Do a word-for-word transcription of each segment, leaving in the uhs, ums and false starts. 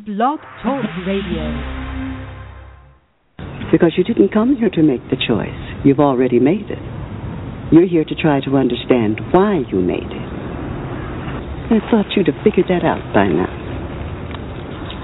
Blog Talk Radio. Because you didn't come here to make the choice. You've already made it. You're here to try to understand why you made it. I thought you'd have figured that out by now.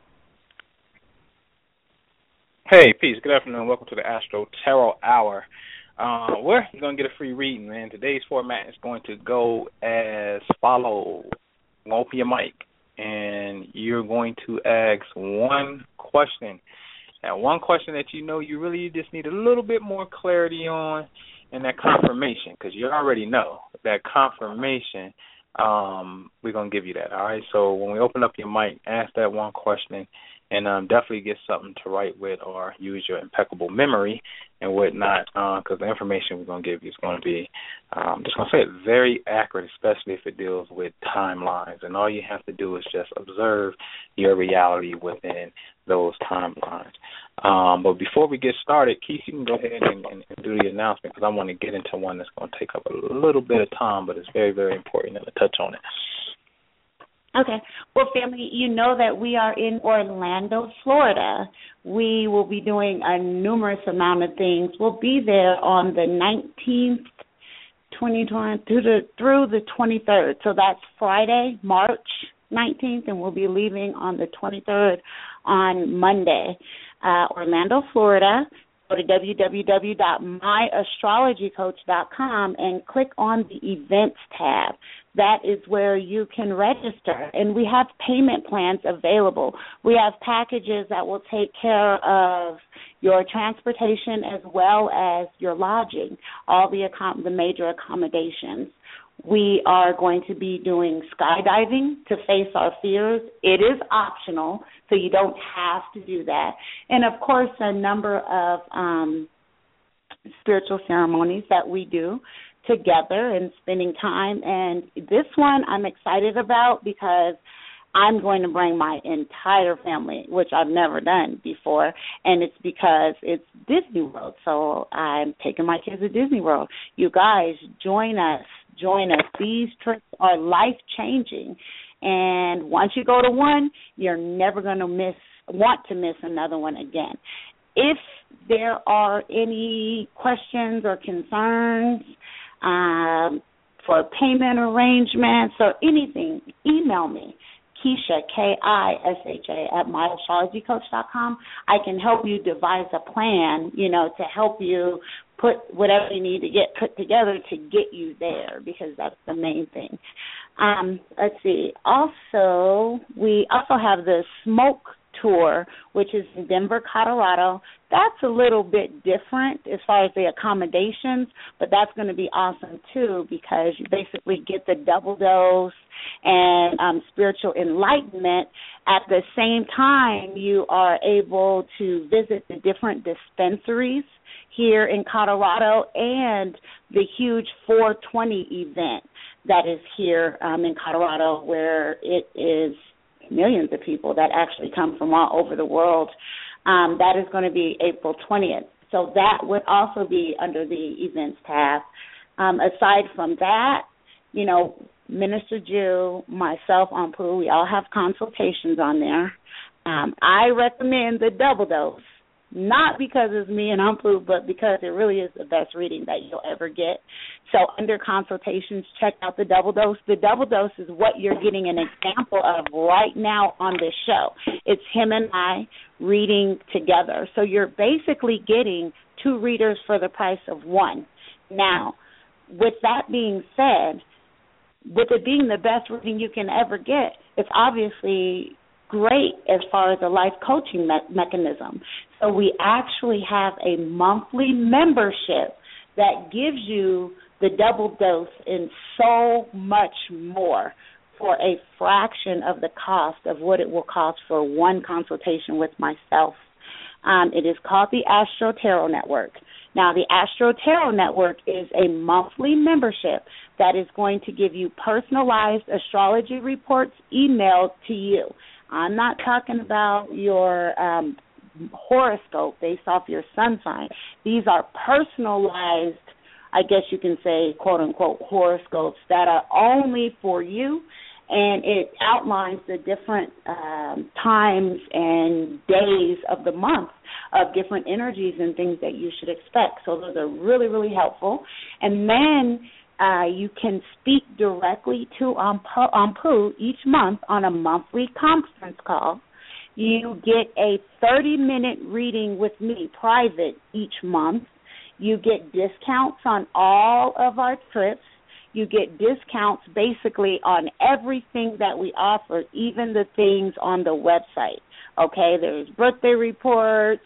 Hey, peace. Good afternoon. Welcome to the Astro Tarot Hour. Uh, we're going to get a free reading, man. Today's format is going to go as follows. Open your mic, and you're going to ask one question. That one question that you know you really just need a little bit more clarity on, and that confirmation, because you already know that confirmation, um, we're going to give you that, all right? So when we open up your mic, ask that one question, and um, definitely get something to write with or use your impeccable memory and whatnot, because uh, the information we're going to give you is going to be, um, just going to say it, very accurate, especially if it deals with timelines. And all you have to do is just observe your reality within those timelines. Um, but before we get started, Keith, you can go ahead and, and, and do the announcement, because I want to get into one that's going to take up a little bit of time, but it's very, very important to touch on it. Okay. Well, family, you know that we are in Orlando, Florida. We will be doing a numerous amount of things. We'll be there on the nineteenth, twenty twenty, through the, through the twenty-third. So that's Friday, March nineteenth, and we'll be leaving on the twenty-third on Monday. Uh, Orlando, Florida. Go to w w w dot my astrology coach dot com and click on the events tab. That is where you can register. And we have payment plans available. We have packages that will take care of your transportation as well as your lodging, all the accom- the major accommodations. We are going to be doing skydiving to face our fears. It is optional, so you don't have to do that. And, of course, a number of um, spiritual ceremonies that we do together and spending time. And this one I'm excited about because I'm going to bring my entire family, which I've never done before, and it's because it's Disney World. So I'm taking my kids to Disney World. You guys, join us. Join us. These trips are life-changing, and once you go to one, you're never going to miss, want to miss another one again. If there are any questions or concerns um, for payment arrangements or anything, email me. Keisha, K I S H A, at my astrology coach dot com. I can help you devise a plan, you know, to help you put whatever you need to get put together to get you there, because that's the main thing. Um, let's see. Also, we also have the Smoke Tour, which is in Denver, Colorado. That's a little bit different as far as the accommodations, but that's going to be awesome too, because you basically get the double dose and um, spiritual enlightenment. At the same time, you are able to visit the different dispensaries here in Colorado and the huge four twenty event that is here um, in Colorado, where it is millions of people that actually come from all over the world. Um, that is going to be April twentieth. So that would also be under the events tab. Um, aside from that, you know, Minister Jew, myself, Anpu, we all have consultations on there. Um, I recommend the double dose, not because it's me and Anpu, but because it really is the best reading that you'll ever get. So under consultations, check out the double dose. The double dose is what you're getting an example of right now on this show. It's him and I reading together. So you're basically getting two readers for the price of one. Now, with that being said, with it being the best reading you can ever get, it's obviously great as far as a life coaching me- mechanism. So we actually have a monthly membership that gives you the double dose and so much more for a fraction of the cost of what it will cost for one consultation with myself. Um, it is called the Astro Tarot Network. Now, the Astro Tarot Network is a monthly membership that is going to give you personalized astrology reports emailed to you. I'm not talking about your um, horoscope based off your sun sign. These are personalized, I guess you can say, quote-unquote, horoscopes that are only for you and it outlines the different um, times and days of the month of different energies and things that you should expect. So those are really, really helpful. And then uh, you can speak directly to Anpu each month on a monthly conference call. You get a thirty-minute reading with me, private, each month. You get discounts on all of our trips. You get discounts basically on everything that we offer, even the things on the website. Okay, there's birthday reports,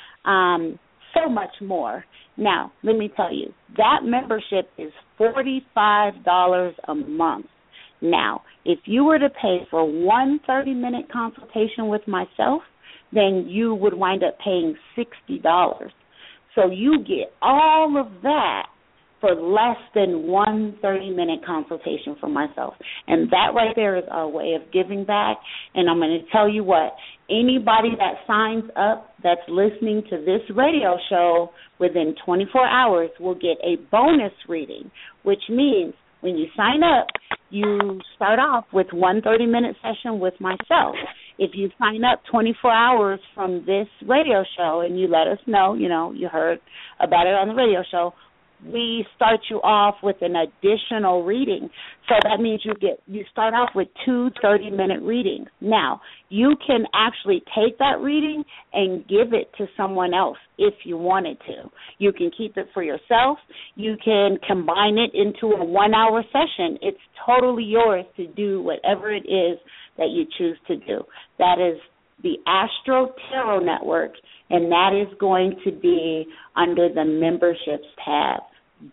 um, so much more. Now, let me tell you, that membership is forty-five dollars a month. Now, if you were to pay for one thirty-minute consultation with myself, then you would wind up paying sixty dollars. So you get all of that for less than one thirty-minute consultation from myself. And that right there is our way of giving back. And I'm going to tell you what, anybody that signs up that's listening to this radio show within twenty-four hours will get a bonus reading, which means when you sign up, you start off with one thirty-minute session with myself. If you sign up twenty-four hours from this radio show and you let us know, you know, you heard about it on the radio show, we start you off with an additional reading. So that means you get you start off with two thirty-minute readings. Now, you can actually take that reading and give it to someone else if you wanted to. You can keep it for yourself. You can combine it into a one-hour session. It's totally yours to do whatever it is that you choose to do. That is the Astro Tarot Network, and that is going to be under the memberships tab.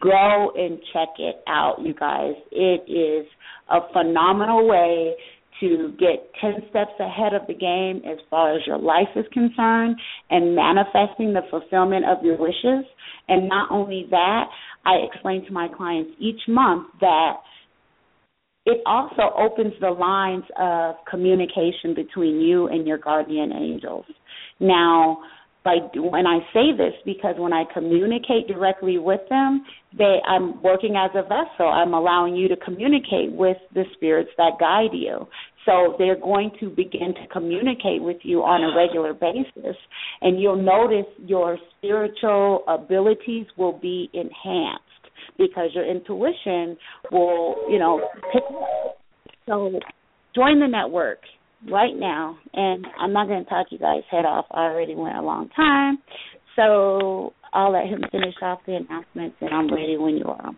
Go and check it out, you guys. It is a phenomenal way to get ten steps ahead of the game as far as your life is concerned and manifesting the fulfillment of your wishes. And not only that, I explain to my clients each month that it also opens the lines of communication between you and your guardian angels. Now, by when I say this, because when I communicate directly with them, they I'm working as a vessel. I'm allowing you to communicate with the spirits that guide you. So they're going to begin to communicate with you on a regular basis, and you'll notice your spiritual abilities will be enhanced because your intuition will, you know, pick up. So join the network right now, and I'm not going to talk you guys' head off. I already went a long time, so I'll let him finish off the announcements, and I'm ready when you are.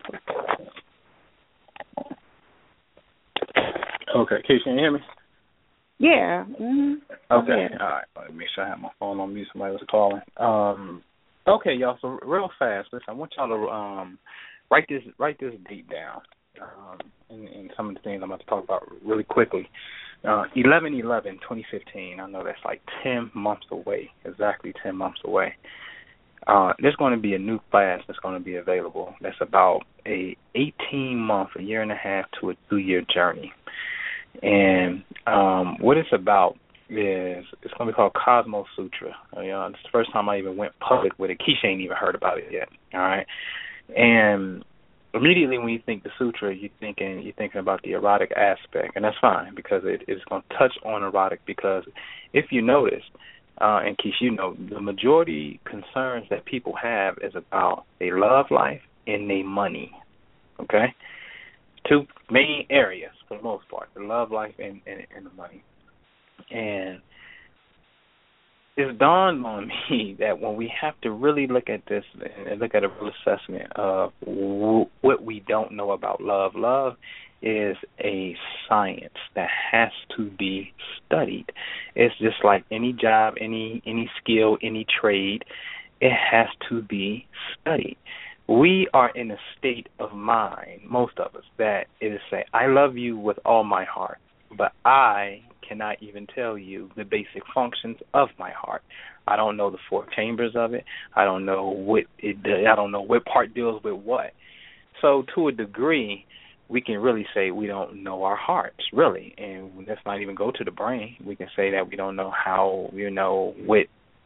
Okay, Keisha, can you hear me? Yeah. Mm-hmm. Okay, yeah. all right. Let me make sure I have my phone on mute. Somebody was calling. Um, okay, y'all. So real fast, listen. I want y'all to um write this write this date down, um, and, and some of the things I'm about to talk about really quickly. Uh, eleven eleven twenty fifteen. I know that's like ten months away, exactly ten months away. Uh, there's going to be a new class that's going to be available. That's about a eighteen month, a year and a half to a two year journey. And um, what it's about is it's going to be called Cosmos Sutra. You know, it's the first time I even went public with it. Keisha ain't even heard about it yet. All right, and immediately when you think the sutra, you're thinking you're thinking about the erotic aspect, and that's fine because it is going to touch on erotic. Because if you notice, uh, and Keisha, you know, the majority concerns that people have is about their love life and their money. Okay, two main areas for the most part: the love life and, and, and the money. And it's dawned on me that when we have to really look at this and look at a real assessment of w- what we don't know about love, love is a science that has to be studied. It's just like any job, any any skill, any trade, it has to be studied. We are in a state of mind, most of us, that it is say, I love you with all my heart, but I cannot even tell you the basic functions of my heart. I don't know the four chambers of it. I don't know what it. I don't know what part deals with what. So to a degree, we can really say we don't know our hearts, really, and let's not even go to the brain. We can say that we don't know how, you know, what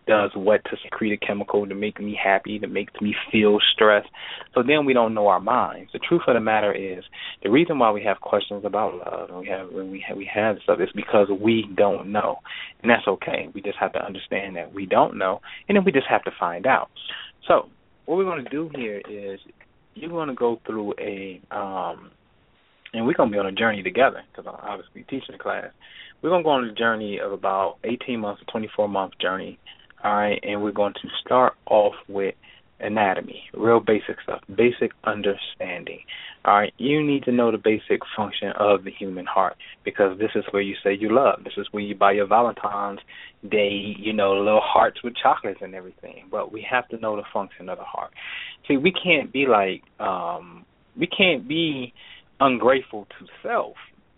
does what to secrete a chemical to make me happy, to make me feel stressed. So then we don't know our minds. The truth of the matter is, the reason why we have questions about love and we have when we have, we have stuff is because we don't know, and that's okay. We just have to understand that we don't know, and then we just have to find out. So what we're going to do here is you're going to go through a, um, and we're going to be on a journey together because I'm obviously teaching the class. We're going to go on a journey of about eighteen months, a twenty-four month journey, all right, and we're going to start off with anatomy, real basic stuff, basic understanding, all right. You need to know the basic function of the human heart because this is where you say you love. This is where you buy your Valentine's Day, you know, little hearts with chocolates and everything, but we have to know the function of the heart. See, we can't be like, um, we can't be ungrateful to self,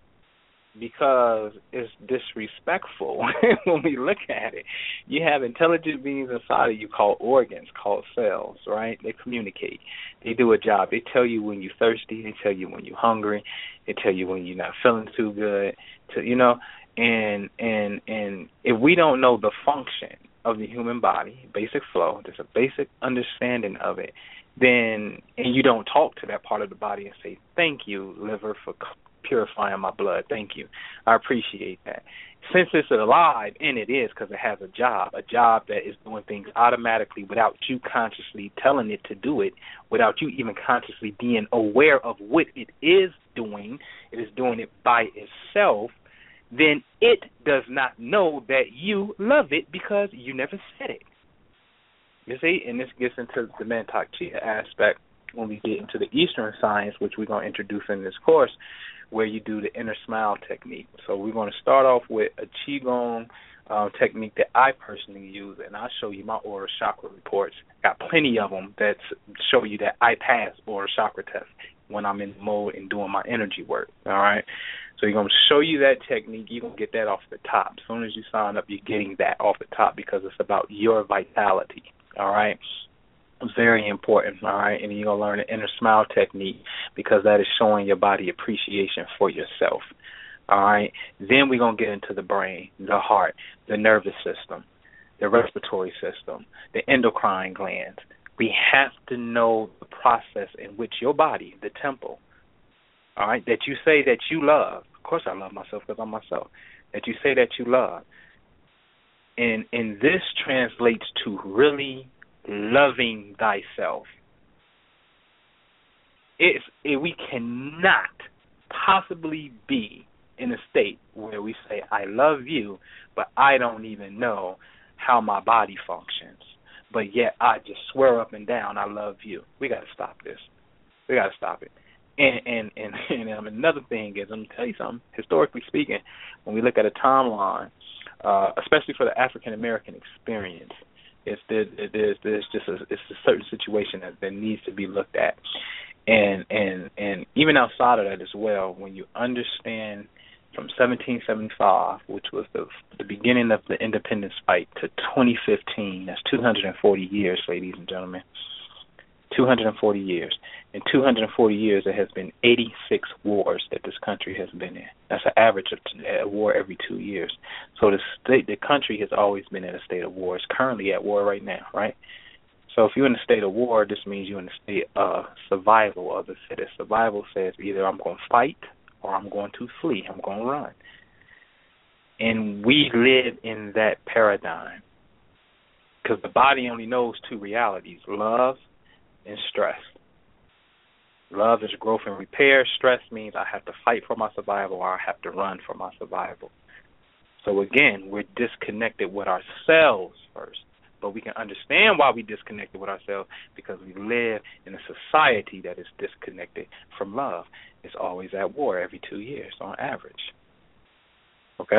because it's disrespectful when we look at it. You have intelligent beings inside of you called organs, called cells, right? They communicate. They do a job. They tell you when you're thirsty. They tell you when you're hungry. They tell you when you're not feeling too good. To, you know, and and and if we don't know the function of the human body, basic flow, there's a basic understanding of it, then, and you don't talk to that part of the body and say, thank you, liver, for purifying my blood. Thank you. I appreciate that. Since it's alive, and it is because it has a job, a job that is doing things automatically without you consciously telling it to do it, without you even consciously being aware of what it is doing, it is doing it by itself, then it does not know that you love it because you never said it. You see, and this gets into the Mantak Chia aspect when we get into the Eastern science, which we're going to introduce in this course, where you do the inner smile technique. So we're going to start off with a Qigong um, technique that I personally use, and I'll show you my aura chakra reports. Got plenty of them that show you that I pass aura chakra test when I'm in mode and doing my energy work, all right? So you're going to show you that technique. You're going to get that off the top. As soon as you sign up, you're getting that off the top because it's about your vitality, all right? Very important, all right? And you're going to learn the inner smile technique because that is showing your body appreciation for yourself, all right? Then we're going to get into the brain, the heart, the nervous system, the respiratory system, the endocrine glands. We have to know the process in which your body, the temple, all right, that you say that you love. Of course I love myself because I'm myself. That you say that you love. And, and this translates to really loving thyself. It's, it, we cannot possibly be in a state where we say, I love you, but I don't even know how my body functions. But yet I just swear up and down, I love you. We got to stop this. We got to stop it. And and, and, and um, another thing is, let me tell you something, historically speaking, when we look at a timeline, uh, especially for the African-American experience, It's there's, there's, there's just a, it's a certain situation that, that needs to be looked at, and and and even outside of that as well. When you understand from seventeen seventy-five, which was the the beginning of the independence fight, to twenty fifteen, that's two hundred forty years, ladies and gentlemen. two hundred forty years. In two hundred forty years, there has been eighty-six wars that this country has been in. That's an average of a war every two years. So the state, the country has always been in a state of war. It's currently at war right now, right? So if you're in a state of war, this means you're in a state of survival of the fittest. Survival says either I'm going to fight or I'm going to flee. I'm going to run. And we live in that paradigm because the body only knows two realities, love and stress. Love is growth and repair. Stress means I have to fight for my survival or I have to run for my survival. So again, we're disconnected with ourselves first. But we can understand why we disconnected with ourselves because we live in a society that is disconnected from love. It's always at war every two years on average. Okay?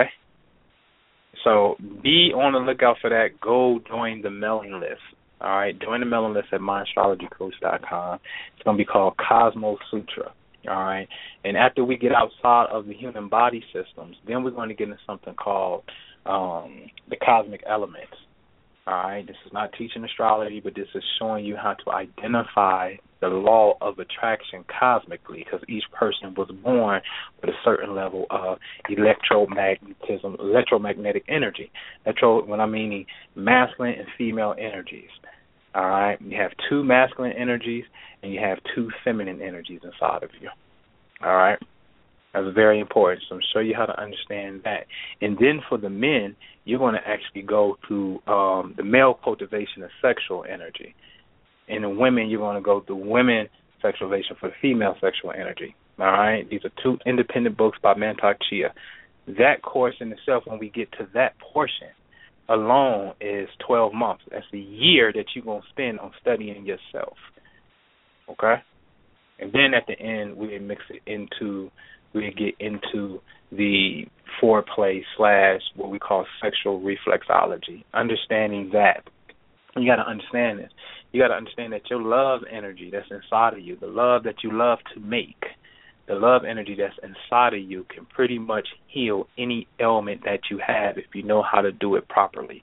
So be on the lookout for that. Go join the mailing list. All right, join the mailing list at my astrology coach dot com. It's going to be called Cosmos Sutra. All right, and after we get outside of the human body systems, then we're going to get into something called um, the cosmic elements. All right, this is not teaching astrology, but this is showing you how to identify the law of attraction cosmically, because each person was born with a certain level of electromagnetism, electromagnetic energy. Electro, when I mean masculine and female energies. All right, you have two masculine energies and you have two feminine energies inside of you. All right, that's very important. So I'm show you how to understand that. And then for the men, you're going to actually go through um, the male cultivation of sexual energy. And the women, you're going to go through women sexualization for the female sexual energy. All right, these are two independent books by Mantak Chia. That course in itself, when we get to that portion alone, is twelve months. That's the year that you're going to spend on studying yourself. Okay? And then at the end, we mix it into, we get into the foreplay slash what we call sexual reflexology. Understanding that. You got to understand this. You got to understand that your love energy that's inside of you, the love that you love to make, the love energy that's inside of you can pretty much heal any ailment that you have if you know how to do it properly.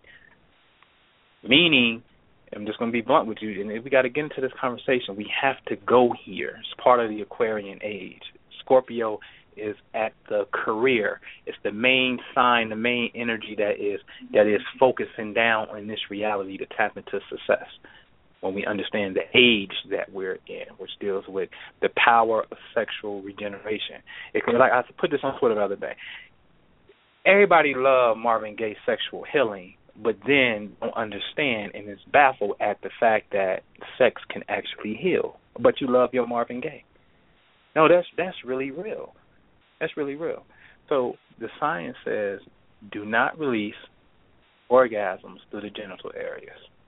Meaning, I'm just going to be blunt with you, and we got to get into this conversation. We have to go here. It's part of the Aquarian age. Scorpio is at the career. It's the main sign, the main energy that is that is focusing down on this reality to tap into success. When we understand the age that we're in, which deals with the power of sexual regeneration. It can, like I put this on Twitter the other day. Everybody loved Marvin Gaye's sexual healing, but then don't understand and is baffled at the fact that sex can actually heal. But you love your Marvin Gaye. No, that's that's really real. That's really real. So the science says do not release orgasms through the genital areas.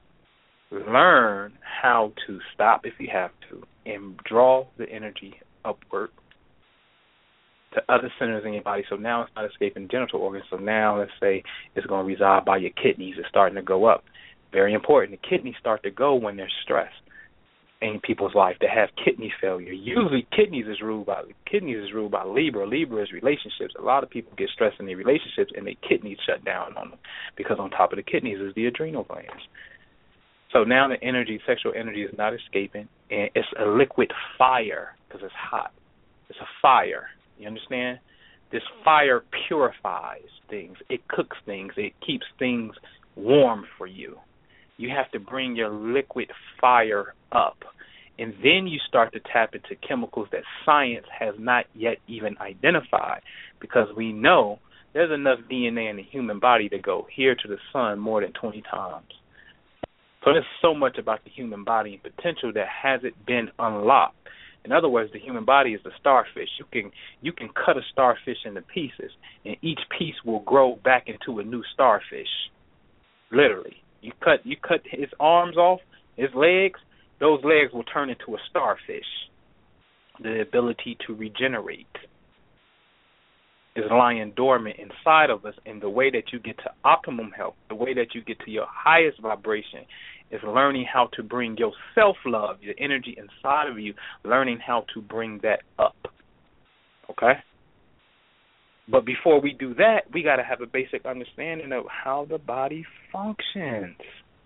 Learn how to stop if you have to and draw the energy upward to other centers in your body. So now it's not escaping genital organs. So now let's say it's going to reside by your kidneys. It's starting to go up. Very important. The kidneys start to go when they're stressed in people's life that have kidney failure. Usually kidneys is ruled by kidneys is ruled by Libra. Libra is relationships. A lot of people get stressed in their relationships and their kidneys shut down on them because on top of the kidneys is the adrenal glands. So now the energy, sexual energy, is not escaping, and it's a liquid fire because it's hot. It's a fire. You understand? This fire purifies things. It cooks things. It keeps things warm for you. You have to bring your liquid fire up, and then you start to tap into chemicals that science has not yet even identified, because we know there's enough D N A in the human body to go here to the sun more than twenty times. So there's so much about the human body and potential that hasn't been unlocked. In other words, the human body is a starfish. You can you can cut a starfish into pieces, and each piece will grow back into a new starfish. Literally, you cut you cut his arms off, his legs. Those legs will turn into a starfish. The ability to regenerate is lying dormant inside of us, and the way that you get to optimum health, the way that you get to your highest vibration, is learning how to bring your self-love, your energy inside of you, learning how to bring that up. Okay? But before we do that, we got to have a basic understanding of how the body functions.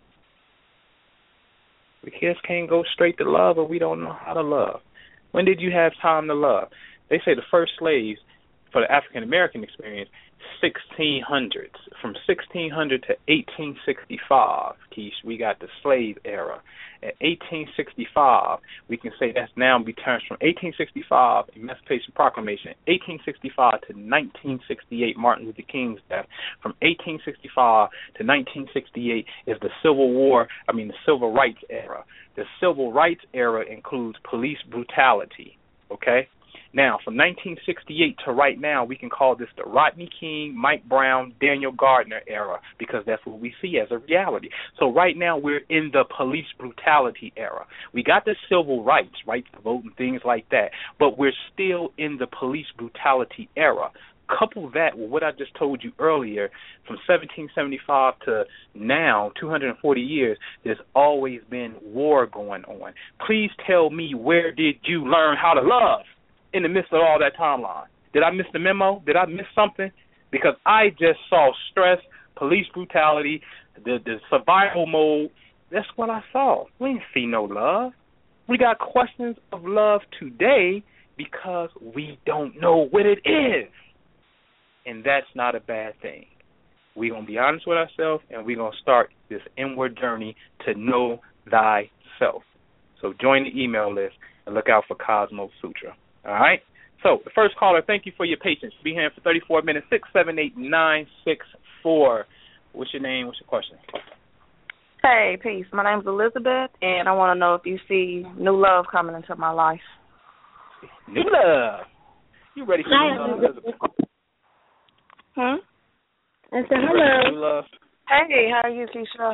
We just can't go straight to love if we don't know how to love. When did you have time to love? They say the first slaves for the African-American experience, sixteen hundreds. From sixteen hundred to eighteen sixty-five, Keish, we got the slave era. At eighteen sixty-five, we can say that's now returns from eighteen sixty-five, Emancipation Proclamation, eighteen sixty-five to nineteen sixty-eight, Martin Luther King's death. From eighteen sixty-five to nineteen sixty-eight is the Civil War, I mean the Civil Rights era. The Civil Rights era includes police brutality, okay? Now, from nineteen sixty-eight to right now, we can call this the Rodney King, Mike Brown, Daniel Gardner era, because that's what we see as a reality. So right now, we're in the police brutality era. We got the civil rights, rights to vote and things like that, but we're still in the police brutality era. Couple that with what I just told you earlier, from seventeen seventy-five to now, two hundred forty years, there's always been war going on. Please tell me, where did you learn how to love in the midst of all that timeline? Did I miss the memo? Did I miss something? Because I just saw stress, police brutality, the, the survival mode. That's what I saw. We didn't see no love. We got questions of love today because we don't know what it is. And that's not a bad thing. We're going to be honest with ourselves, and we're going to start this inward journey to know thyself. So join the email list and look out for Cosmos Sutra. All right? So the first caller, thank you for your patience. Be here for thirty-four minutes, six seven eight nine six four. What's your name? What's your question? Hey, peace. My name's Elizabeth, and I want to know if you see new love coming into my life. New love. You ready for new love, Elizabeth? Hmm? I said hello. New love? Hey, how are you, Keisha?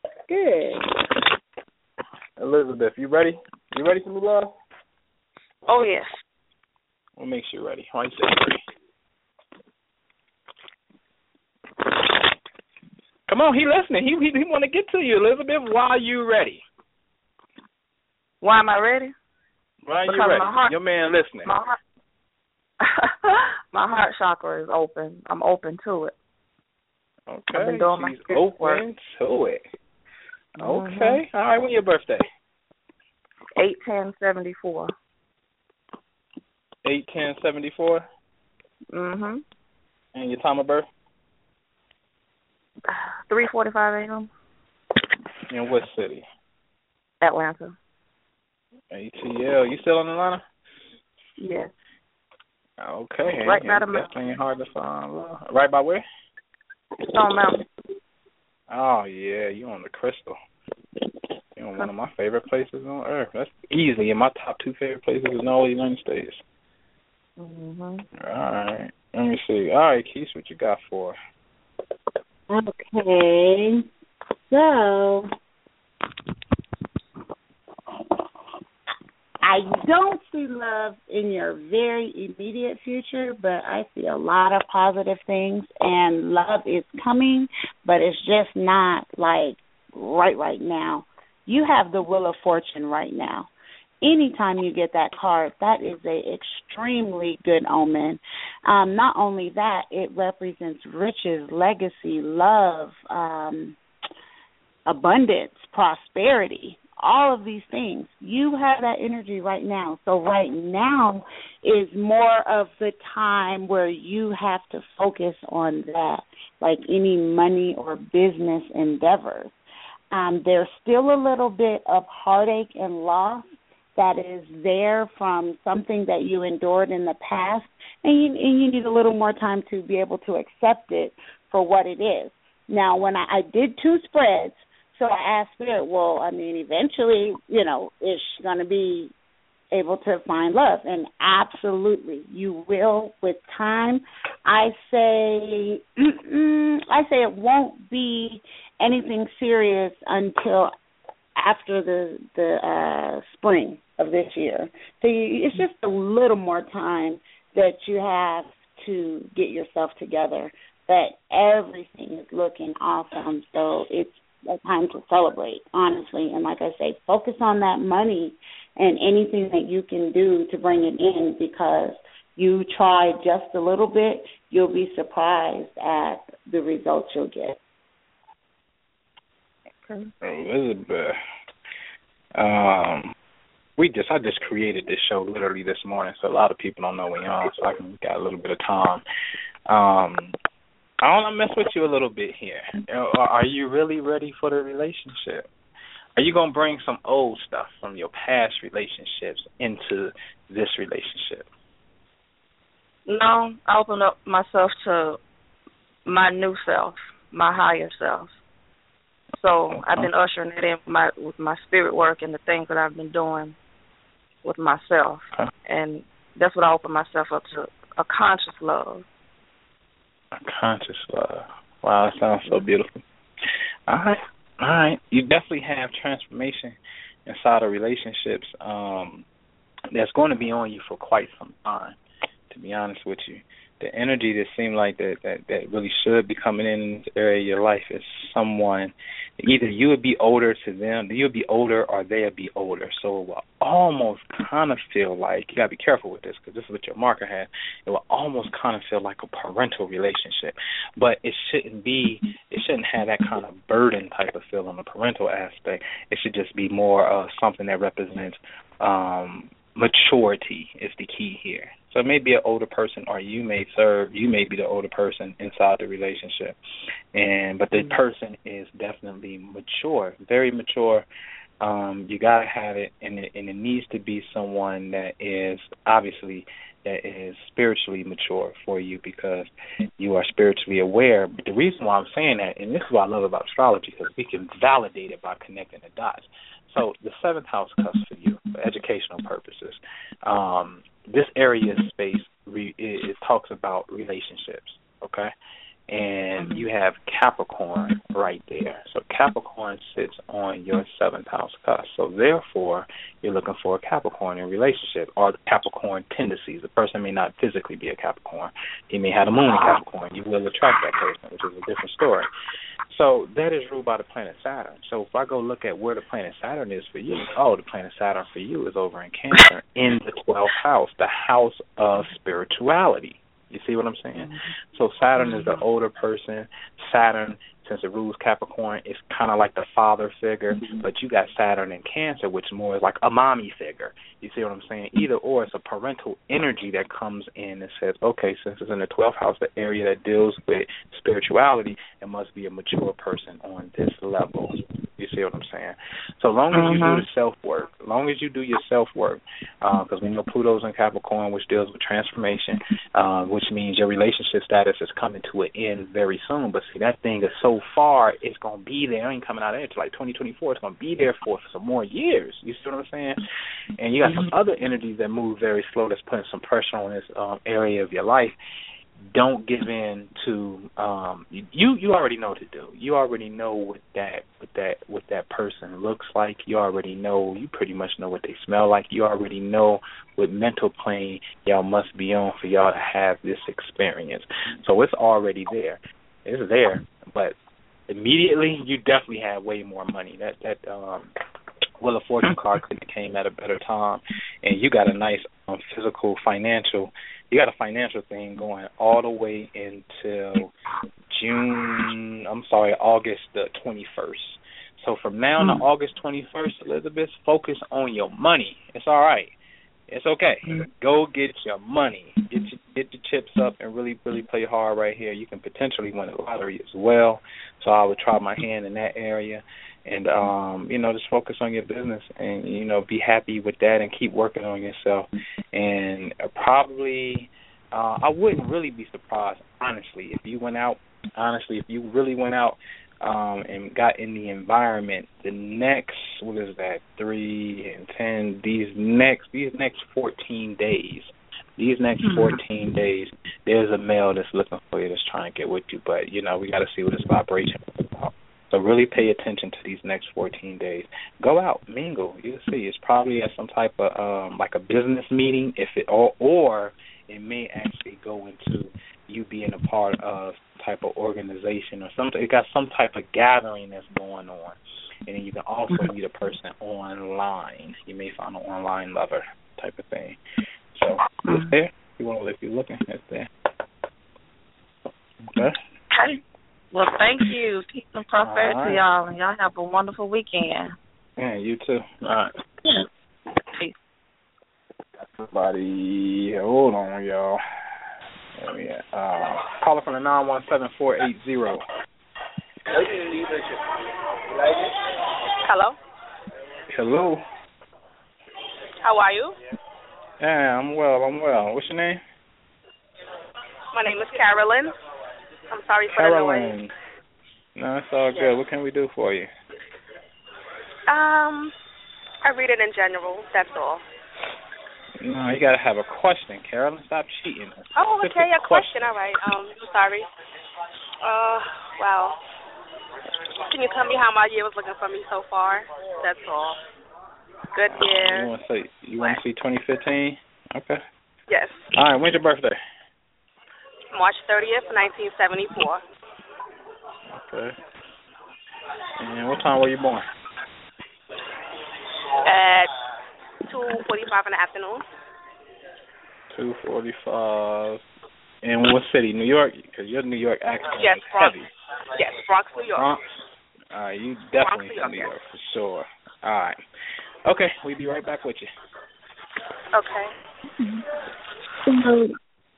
Good. Elizabeth, you ready? You ready for new love? Oh, yes. What makes you ready? Why you say ready? Come on, he listening. He he, he want to get to you, Elizabeth. Why are you ready? Why am I ready? Why are you Because ready? my heart, Your man listening. My heart, my heart chakra is open. I'm open to it. Okay, I've been doing she's my open work. to it. Okay, Mm-hmm. all right. When's your birthday? eight ten seventy-four. Eight ten seventy four. Mhm. And your time of birth? Three forty-five a.m. In what city? Atlanta. A T L. You still in Atlanta? Yes. Okay. Right yeah, by the mountain. definitely hard to find love. Right by where? Stone Mountain. Oh yeah, you on the Crystal. You're on one of my favorite places on earth. That's easily in my top two favorite places in all the United States. Mhm. All right. Let me see. All right, Keith, what you got for? Okay. So, I don't see love in your very immediate future, but I see a lot of positive things, and love is coming, but it's just not like right right now. You have the Wheel of Fortune right now. Anytime you get that card, that is a extremely good omen. Um, not only that, it represents riches, legacy, love, um, abundance, prosperity, all of these things. You have that energy right now. So right now is more of the time where you have to focus on that, like any money or business endeavors. Um, there's still a little bit of heartache and loss that is there from something that you endured in the past, and you, and you need a little more time to be able to accept it for what it is. Now, when I, I did two spreads, so I asked Spirit, well, I mean, eventually, you know, is she going to be able to find love? And absolutely, you will with time. I say, I say it won't be anything serious until after the the uh, spring of this year. So you, it's just a little more time that you have to get yourself together. But everything is looking awesome, so it's a time to celebrate, honestly. And like I say, focus on that money and anything that you can do to bring it in, because you try just a little bit, you'll be surprised at the results you'll get. Elizabeth, um, we just I just created this show literally this morning, so a lot of people don't know we on, so I can got a little bit of time. Um, I want to mess with you a little bit here. Are you really ready for the relationship? Are you gonna bring some old stuff from your past relationships into this relationship? No, I open up myself to my new self, my higher self. So Okay. I've been ushering it in with my, with my spirit work and the things that I've been doing with myself. Okay. And that's what I open myself up to, a conscious love. A conscious love. Wow, that sounds so beautiful. All right. All right. You definitely have transformation inside of relationships um, that's going to be on you for quite some time, to be honest with you. The energy that seemed like that, that, that really should be coming in, in this area of your life is someone either you would be older to them, you would be older, or they would be older. So it will almost kind of feel like, you got to be careful with this because this is what your marker has, it will almost kind of feel like a parental relationship. But it shouldn't be, it shouldn't have that kind of burden type of feel on the parental aspect. It should just be more of something that represents um, maturity is the key here. So it may be an older person, or you may serve, you may be the older person inside the relationship. And but the person is definitely mature, very mature. Um, you gotta have it, and it, and it needs to be someone that is obviously that is spiritually mature for you, because you are spiritually aware. But the reason why I'm saying that, and this is what I love about astrology, because we can validate it by connecting the dots. So the seventh house cusp for you, for educational purposes. Um, this area of space, re, it, it talks about relationships, okay? And you have Capricorn right there. So Capricorn sits on your seventh house cusp. So therefore, you're looking for a Capricorn in relationship, or Capricorn tendencies. The person may not physically be a Capricorn. He may have a moon in Capricorn. You will attract that person, which is a different story. So that is ruled by the planet Saturn. So if I go look at where the planet Saturn is for you, oh, the planet Saturn for you is over in Cancer in the twelfth house, the house of spirituality. You see what I'm saying? Mm-hmm. So Saturn is the older person. Saturn, since it rules Capricorn, is kind of like the father figure, mm-hmm. but you got Saturn in Cancer, which more is like a mommy figure. You see what I'm saying? Either or, it's a parental energy that comes in and says, okay, since it's in the twelfth house, the area that deals with spirituality, it must be a mature person on this level. You see what I'm saying? So long as you do the self-work, long as you do your self-work, because uh, we know Pluto's in Capricorn, which deals with transformation, uh, which means your relationship status is coming to an end very soon. But see, that thing is so far, it's going to be there. It ain't coming out of it until like twenty twenty-four. It's going to be there for some more years. You see what I'm saying? And you got some other energies that move very slow that's putting some pressure on this um, area of your life. Don't give in to um, you. You already know what to do. You already know what that what that what that person looks like. You already know. You pretty much know what they smell like. You already know what mental plane y'all must be on for y'all to have this experience. So it's already there. It's there, but immediately you definitely have way more money. That that um, Wheel of Fortune card could have came at a better time, and you got a nice um, physical financial. You got a financial thing going all the way until June, I'm sorry, August the twenty-first. So from now mm. to August twenty-first, Elizabeth, focus on your money. It's all right. It's okay. Mm. Go get your money. Get your, get your chips up and really, really play hard right here. You can potentially win the lottery as well. So I would try my hand in that area. And, um, you know, just focus on your business and, you know, be happy with that and keep working on yourself. And probably, uh, I wouldn't really be surprised, honestly, if you went out, honestly, if you really went out um, and got in the environment, the next, what is that, three and ten, these next, these next fourteen days, these next fourteen days, there's a male that's looking for you that's trying to get with you. But, you know, we got to see what this vibration is about. So really pay attention to these next fourteen days. Go out, mingle. You'll see. It's probably at some type of um, like a business meeting, if it or or it may actually go into you being a part of type of organization or something. It got some type of gathering that's going on, and then you can also meet a person online. You may find an online lover type of thing. So it's there. You want to if you're looking, it's there. Okay. Okay. Well, thank you. Peace and prosperity to y'all, and y'all have a wonderful weekend. Yeah, you too. All right. Peace. Somebody, hold on, y'all. Where we at? Uh, caller from the nine one seven four eight zero. Hello. Hello. How are you? Yeah, I'm well. I'm well. What's your name? My name is Carolyn. I'm sorry for Carolyn. the noise. No, it's all good. What can we do for you? Um, I read it in general. That's all. No, you got to have a question, Carolyn. Stop cheating. Oh, okay, a question. question. All right. Um, I'm sorry. Uh, wow. Can you tell me how my year was looking for me so far? That's all. Good year. You want to see? You want to see twenty fifteen? Okay. Yes. All right. When's your birthday? March thirtieth, nineteen seventy-four. Okay. And what time were you born? At two forty-five in the afternoon. two forty-five. In what city? New York? Because your New York accent yes, is Bronx. heavy. Yes, Bronx, New York. Bronx? All right, you definitely Bronx, from New New York, York, for sure. All right. Okay, we'll be right back with you. Okay. So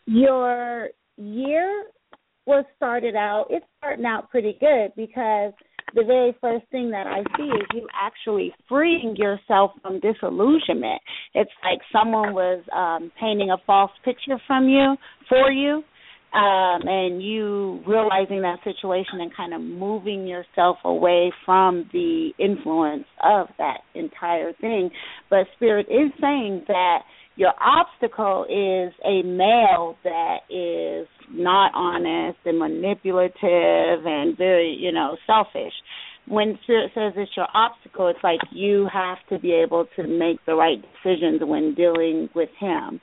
your year was started out, it's starting out pretty good because the very first thing that I see is you actually freeing yourself from disillusionment. It's like someone was um, painting a false picture from you, for you, um, and you realizing that situation and kind of moving yourself away from the influence of that entire thing. But Spirit is saying that your obstacle is a male that is not honest and manipulative and very, you know, selfish. When Spirit says it's your obstacle, it's like you have to be able to make the right decisions when dealing with him.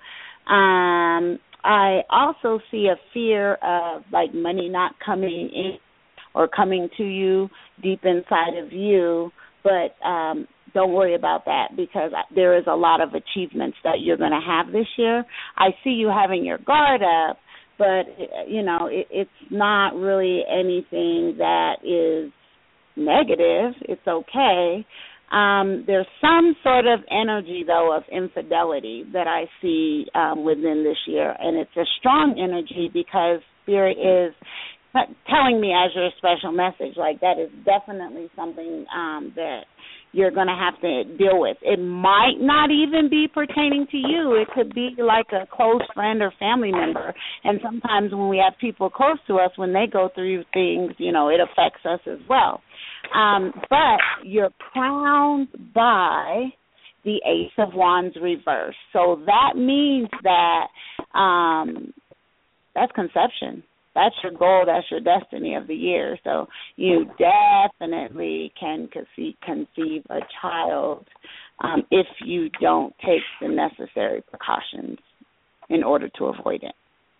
Um, I also see a fear of, like, money not coming in or coming to you deep inside of you, but um, don't worry about that because there is a lot of achievements that you're going to have this year. I see you having your guard up, but, you know, it, it's not really anything that is negative. It's okay. Um, there's some sort of energy, though, of infidelity that I see um, within this year, and it's a strong energy because Spirit is telling me as your special message, like that is definitely something um, that you're going to have to deal with. It might not even be pertaining to you. It could be like a close friend or family member. And sometimes when we have people close to us, when they go through things, you know, it affects us as well. Um, but you're crowned by the Ace of Wands reverse. So that means that um, that's conception. That's your goal. That's your destiny of the year. So you definitely can conceive, conceive a child um, if you don't take the necessary precautions in order to avoid it.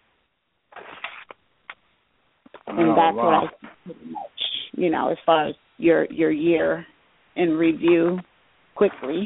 And oh, that's wow. what I see pretty much, you know, as far as your your year in review quickly.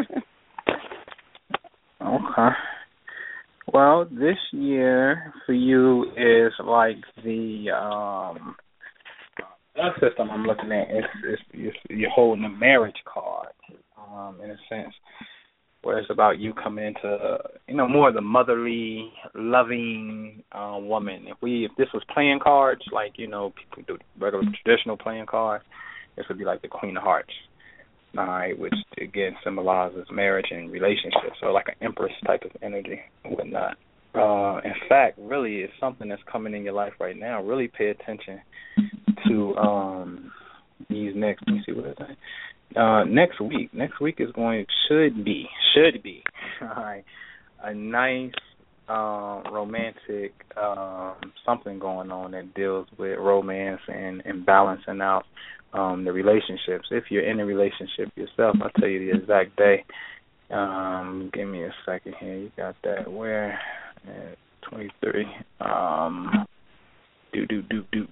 Okay. Well, this year for you is like the um, system I'm looking at. It's, it's, it's you're holding a marriage card, um, in a sense, where it's about you coming into, you know, more of the motherly, loving uh, woman. If we, if this was playing cards, like, you know, people do regular traditional playing cards, this would be like the Queen of Hearts. All right, which again symbolizes marriage and relationships, so like an empress type of energy and whatnot. Uh, in fact, really, it's something that's coming in your life right now. Really pay attention to um, these next. Let me see what is that. Uh, next week. Next week is going should be should be all right. A nice uh, romantic um, something going on that deals with romance and, and balancing out Um, the relationships. If you're in a relationship yourself, I'll tell you the exact day. Um, give me a second here. You got that where? At twenty-three. Um, do, do, do, do,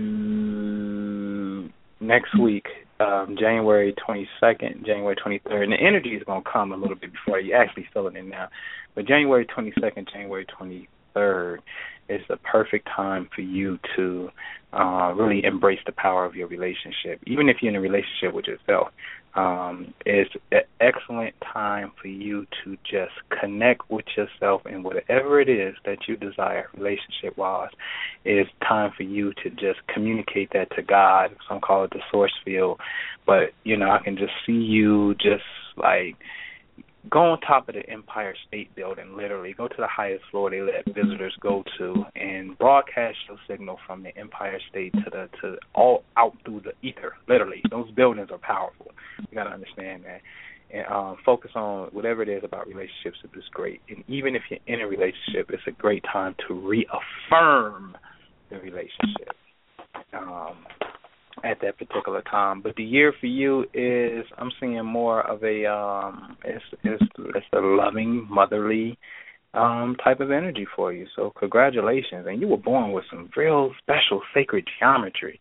do. Next week, um, January twenty-second, January twenty-third. And the energy is going to come a little bit before you actually feeling it now. But January twenty-second, January twenty-third is the perfect time for you to uh, really embrace the power of your relationship. Even if you're in a relationship with yourself, um, it's an excellent time for you to just connect with yourself and whatever it is that you desire relationship-wise. It's time for you to just communicate that to God. Some call it the source field. But, you know, I can just see you just like go on top of the Empire State Building, literally. Go to the highest floor they let visitors go to and broadcast your signal from the Empire State to the to all out through the ether, literally. Those buildings are powerful. You got to understand that. And um, focus on whatever it is about relationships. It's great. And even if you're in a relationship, it's a great time to reaffirm the relationship. Um at that particular time. But the year for you is, I'm seeing more of a, um, it's, it's, it's a loving, motherly um, type of energy for you. So congratulations. And you were born with some real special sacred geometry.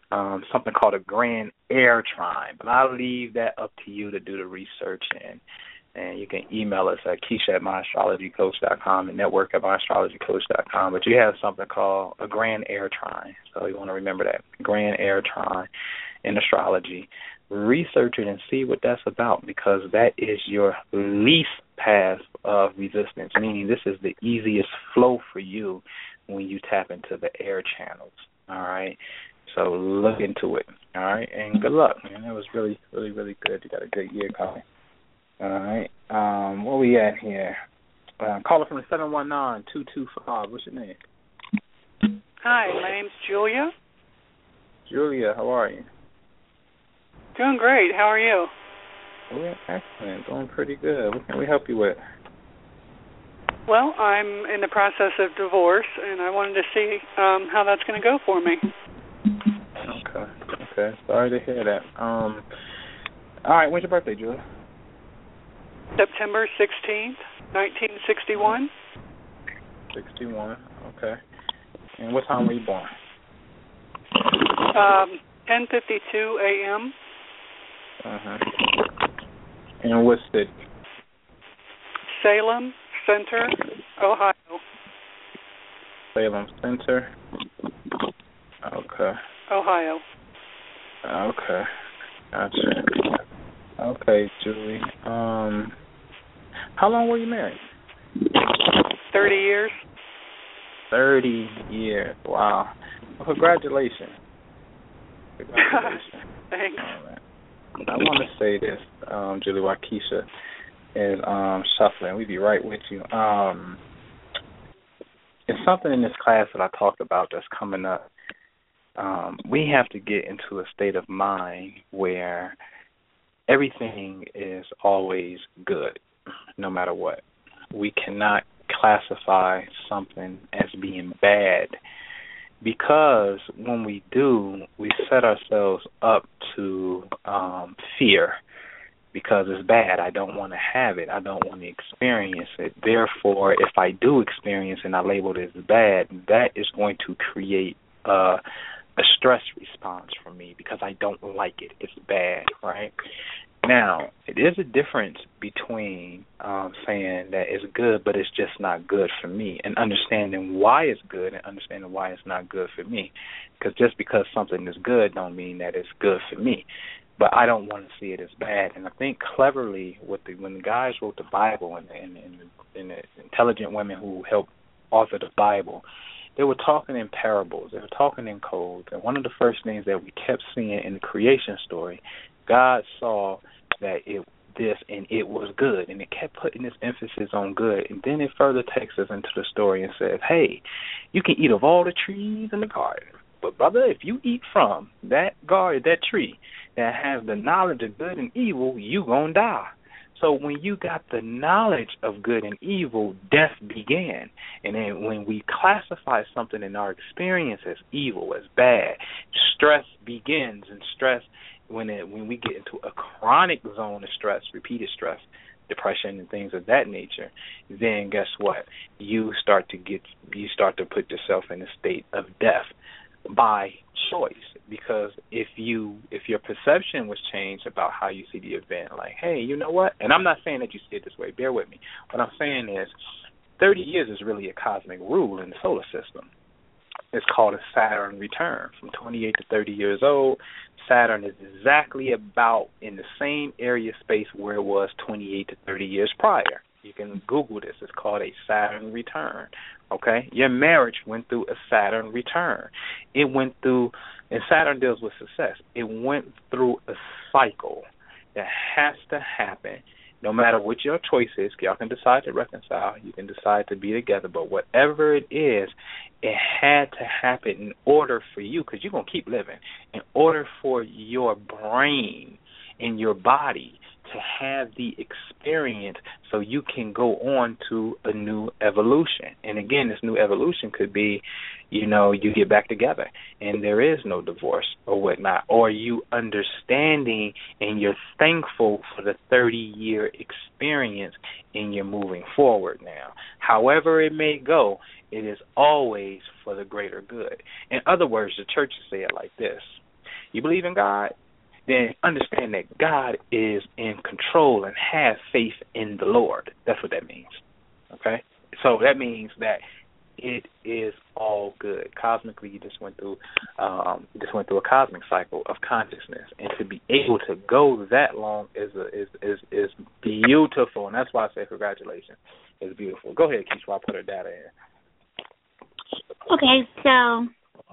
um, something called a grand air trine. But I'll leave that up to you to do the research, and and you can email us at Keisha at my astrology coach dot com and network at my astrology coach dot com. But you have something called a grand air trine, so you want to remember that, grand air trine in astrology. Research it and see what that's about, because that is your least path of resistance, meaning this is the easiest flow for you when you tap into the air channels. All right, so look into it. All right, and good luck, man. That was really, really, really good. You got a good year coming. All right, um, where we at here? Uh, caller from the seven one nine, two two five. What's your name? Hi, my name's Julia. Julia, how are you? Doing great. How are you? We're excellent. Doing pretty good. What can we help you with? Well, I'm in the process of divorce, and I wanted to see um, how that's going to go for me. Okay. Okay. Sorry to hear that. Um. All right. When's your birthday, Julia? September sixteenth, nineteen sixty-one. sixty-one. Okay. And what time were you born? Um, ten fifty-two a.m. Uh-huh. And what city? Salem Center, Ohio. Salem Center. Okay. Ohio. Okay. Gotcha. Okay, Julie. Um, how long were you married? Thirty years. Thirty years. Wow. Well, congratulations. Congratulations. Thanks. All right. I want to say this, um, Julie, while Keisha is um, shuffling. We'll be right with you. Um, it's something in this class that I talked about that's coming up. Um, we have to get into a state of mind where everything is always good, no matter what. We cannot classify something as being bad, because when we do, we set ourselves up to um, fear, because it's bad. I don't want to have it. I don't want to experience it. Therefore, if I do experience it and I label it as bad, that is going to create uh, a stress response for me, because I don't like it. It's bad, right? Now, it is a difference between um, saying that it's good, but it's just not good for me, and understanding why it's good and understanding why it's not good for me. Because just because something is good don't mean that it's good for me. But I don't want to see it as bad. And I think cleverly, with the, when the guys wrote the Bible and, and, and, and the intelligent women who helped author the Bible, they were talking in parables. They were talking in codes. And one of the first things that we kept seeing in the creation story, God saw that it this and it was good, and it kept putting this emphasis on good. And then it further takes us into the story and says, hey, you can eat of all the trees in the garden, but brother, if you eat from that garden, that tree that has the knowledge of good and evil, you gonna die. So when you got the knowledge of good and evil, death began. And then when we classify something in our experience as evil, as bad, stress begins. And stress, when it, when we get into a chronic zone of stress, repeated stress, depression and things of that nature, then guess what? You start to get, you start to put yourself in a state of death by choice. Because if you if your perception was changed about how you see the event, like, hey, you know what? And I'm not saying that you see it this way. Bear with me. What I'm saying is thirty years is really a cosmic rule in the solar system. It's called a Saturn return. From twenty-eight to thirty years old, Saturn is exactly about in the same area space where it was twenty-eight to thirty years prior. You can Google this. It's called a Saturn return. Okay? Your marriage went through a Saturn return. It went through, and Saturn deals with success. It went through a cycle that has to happen no matter what your choice is. Y'all can decide to reconcile. You can decide to be together. But whatever it is, it had to happen in order for you, because you're going to keep living, in order for your brain and your body to have the experience so you can go on to a new evolution. And again, this new evolution could be, you know, you get back together and there is no divorce or whatnot, or you understanding and you're thankful for the thirty-year experience and you're moving forward now. However it may go, it is always for the greater good. In other words, the churches say it like this: You believe in God? Then understand that God is in control and have faith in the Lord. That's what that means. Okay? So that means that it is all good. Cosmically, you just went through, um, you just went through a cosmic cycle of consciousness, and to be able to go that long is a, is is is beautiful, and that's why I say congratulations. It's beautiful. Go ahead, Keisha. I'll put her data in. Okay, so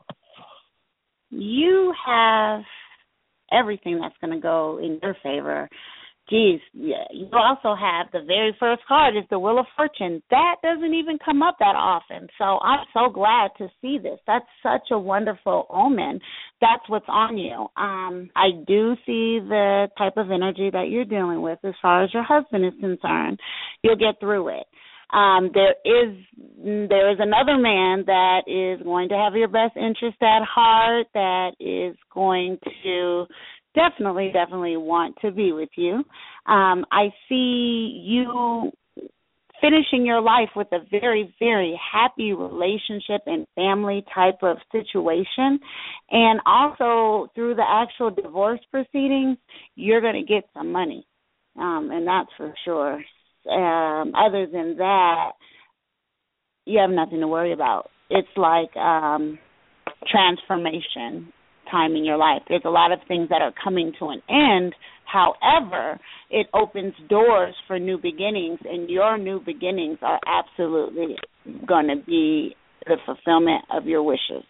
you have everything that's going to go in your favor. Geez, yeah, you also have the very first card is the Wheel of Fortune. That doesn't even come up that often. So I'm so glad to see this. That's such a wonderful omen. That's what's on you. Um, I do see the type of energy that you're dealing with as far as your husband is concerned. You'll get through it. Um, there is there is another man that is going to have your best interest at heart, that is going to definitely, definitely want to be with you. Um, I see you finishing your life with a very, very happy relationship and family type of situation. And also through the actual divorce proceedings, you're going to get some money, um, and that's for sure. Um, other than that, you have nothing to worry about. It's like um, transformation time in your life. There's a lot of things that are coming to an end. However, it opens doors for new beginnings, and your new beginnings are absolutely going to be the fulfillment of your wishes.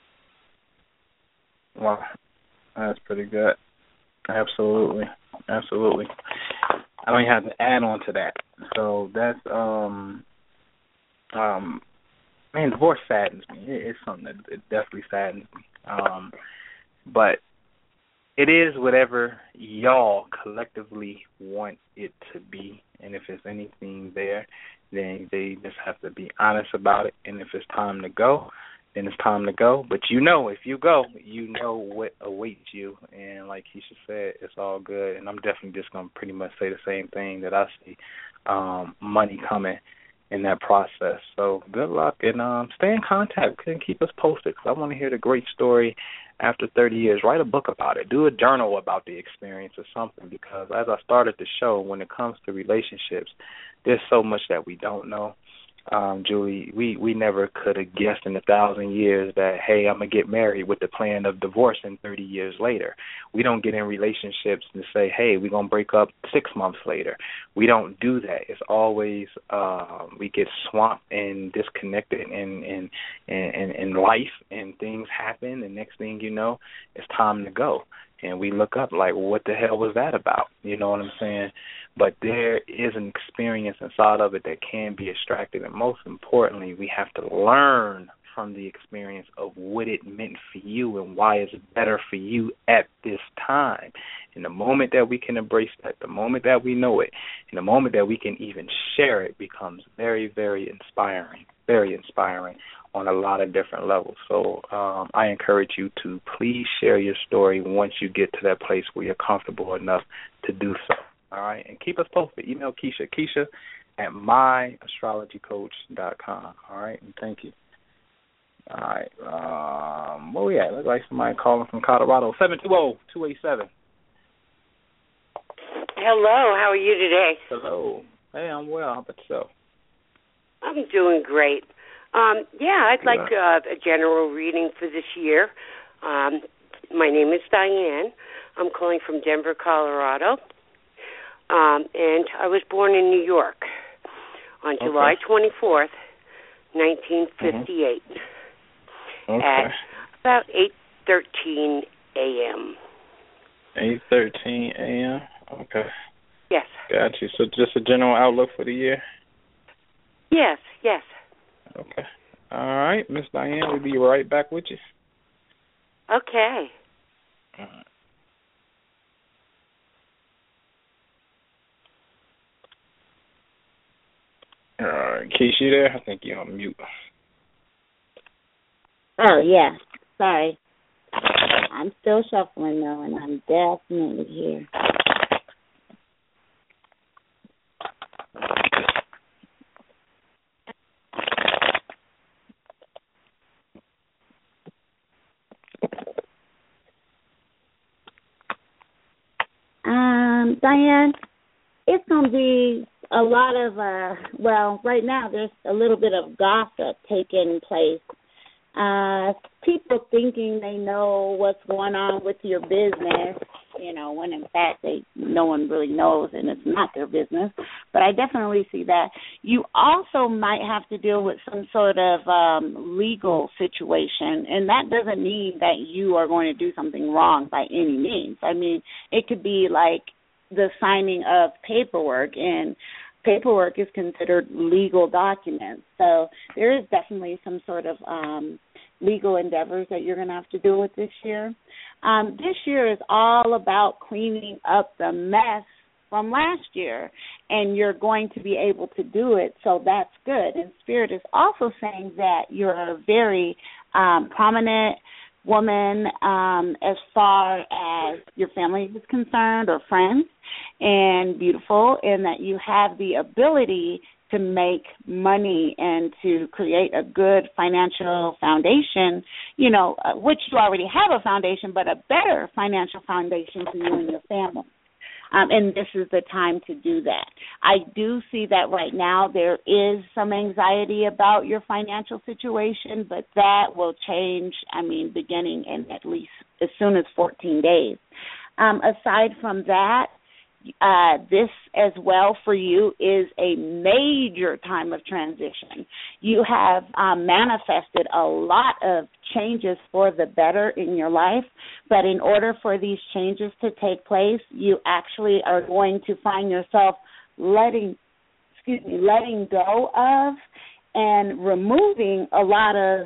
Wow. That's pretty good. Absolutely. Absolutely. I don't even have to add on to that. So that's, um, um, man, divorce saddens me. It, it's something that it definitely saddens me. Um, but it is whatever y'all collectively want it to be. And if there's anything there, then they just have to be honest about it. And if it's time to go, then it's time to go. But you know, if you go, you know what awaits you. And like Keisha said, it's all good. And I'm definitely just going to pretty much say the same thing that I see, um, money coming in that process. So good luck, and um, stay in contact and keep us posted, because I want to hear the great story after thirty years. Write a book about it. Do a journal about the experience or something, because as I started the show, when it comes to relationships, there's so much that we don't know. Um, Julie, we, we never could have guessed in a thousand years that, hey, I'm going to get married with the plan of divorcing thirty years later. We don't get in relationships and say, hey, we're going to break up six months later. We don't do that. It's always uh, we get swamped and disconnected in, in, in, in life, and things happen, and next thing you know, it's time to go. And we look up like, what the hell was that about? You know what I'm saying? But there is an experience inside of it that can be extracted. And most importantly, we have to learn from the experience of what it meant for you and why it's better for you at this time. And the moment that we can embrace that, the moment that we know it, and the moment that we can even share it becomes very, very inspiring, very inspiring on a lot of different levels. So um, I encourage you to please share your story once you get to that place where you're comfortable enough to do so. All right, and keep us posted. Email Keisha, Keisha at my astrology coach dot com. All right, and thank you. All right, um, where we at? Looks like somebody calling from Colorado. seven two zero, two eight seven. Hello, how are you today? Hello. Hey, I'm well. How about yourself? I'm doing great. Um, yeah, I'd like uh, a general reading for this year. Um, my name is Diane. I'm calling from Denver, Colorado. Um, and I was born in New York on Okay. July twenty-fourth, nineteen fifty-eight, mm-hmm. Okay. at about eight thirteen a.m. eight thirteen a.m.? Okay. Yes. Got you. So just a general outlook for the year? Yes, yes. Okay. All right, Miss Diane, we'll be right back with you. Okay. All right. All right, Keisha, you there? I think you're on mute. Oh, yeah. Sorry. I'm still shuffling, though, and I'm definitely here. Um, Diane, it's going to be a lot of, uh, well, right now there's a little bit of gossip taking place. Uh, people thinking they know what's going on with your business, you know, when in fact they no one really knows and it's not their business. But I definitely see that. You also might have to deal with some sort of um, legal situation, and that doesn't mean that you are going to do something wrong by any means. I mean, it could be like the signing of paperwork, and paperwork is considered legal documents. So there is definitely some sort of um, legal endeavors that you're going to have to deal with this year. Um, this year is all about cleaning up the mess from last year, and you're going to be able to do it, so that's good. And Spirit is also saying that you're a very um, prominent woman um, as far as your family is concerned or friends, and beautiful, and that you have the ability to make money and to create a good financial foundation, you know, uh, which you already have a foundation, but a better financial foundation for you and your family. Um, and this is the time to do that. I do see that right now there is some anxiety about your financial situation, but that will change, I mean, beginning in at least as soon as fourteen days. Um, aside from that, Uh, this as well for you is a major time of transition. You have um, manifested a lot of changes for the better in your life, but in order for these changes to take place, you actually are going to find yourself letting, excuse me, letting go of and removing a lot of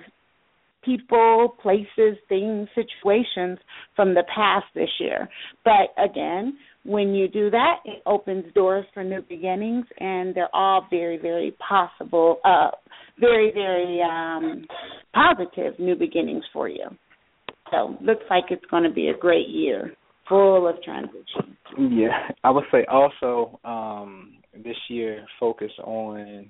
people, places, things, situations from the past this year. But again, when you do that, it opens doors for new beginnings, and they're all very, very possible, uh, very, very um, positive new beginnings for you. So looks like it's going to be a great year, full of transition. Yeah, I would say also um, this year focus on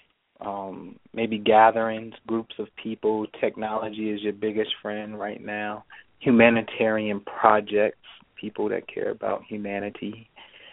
um, maybe gatherings, groups of people. Technology is your biggest friend right now. Humanitarian projects, people that care about humanity.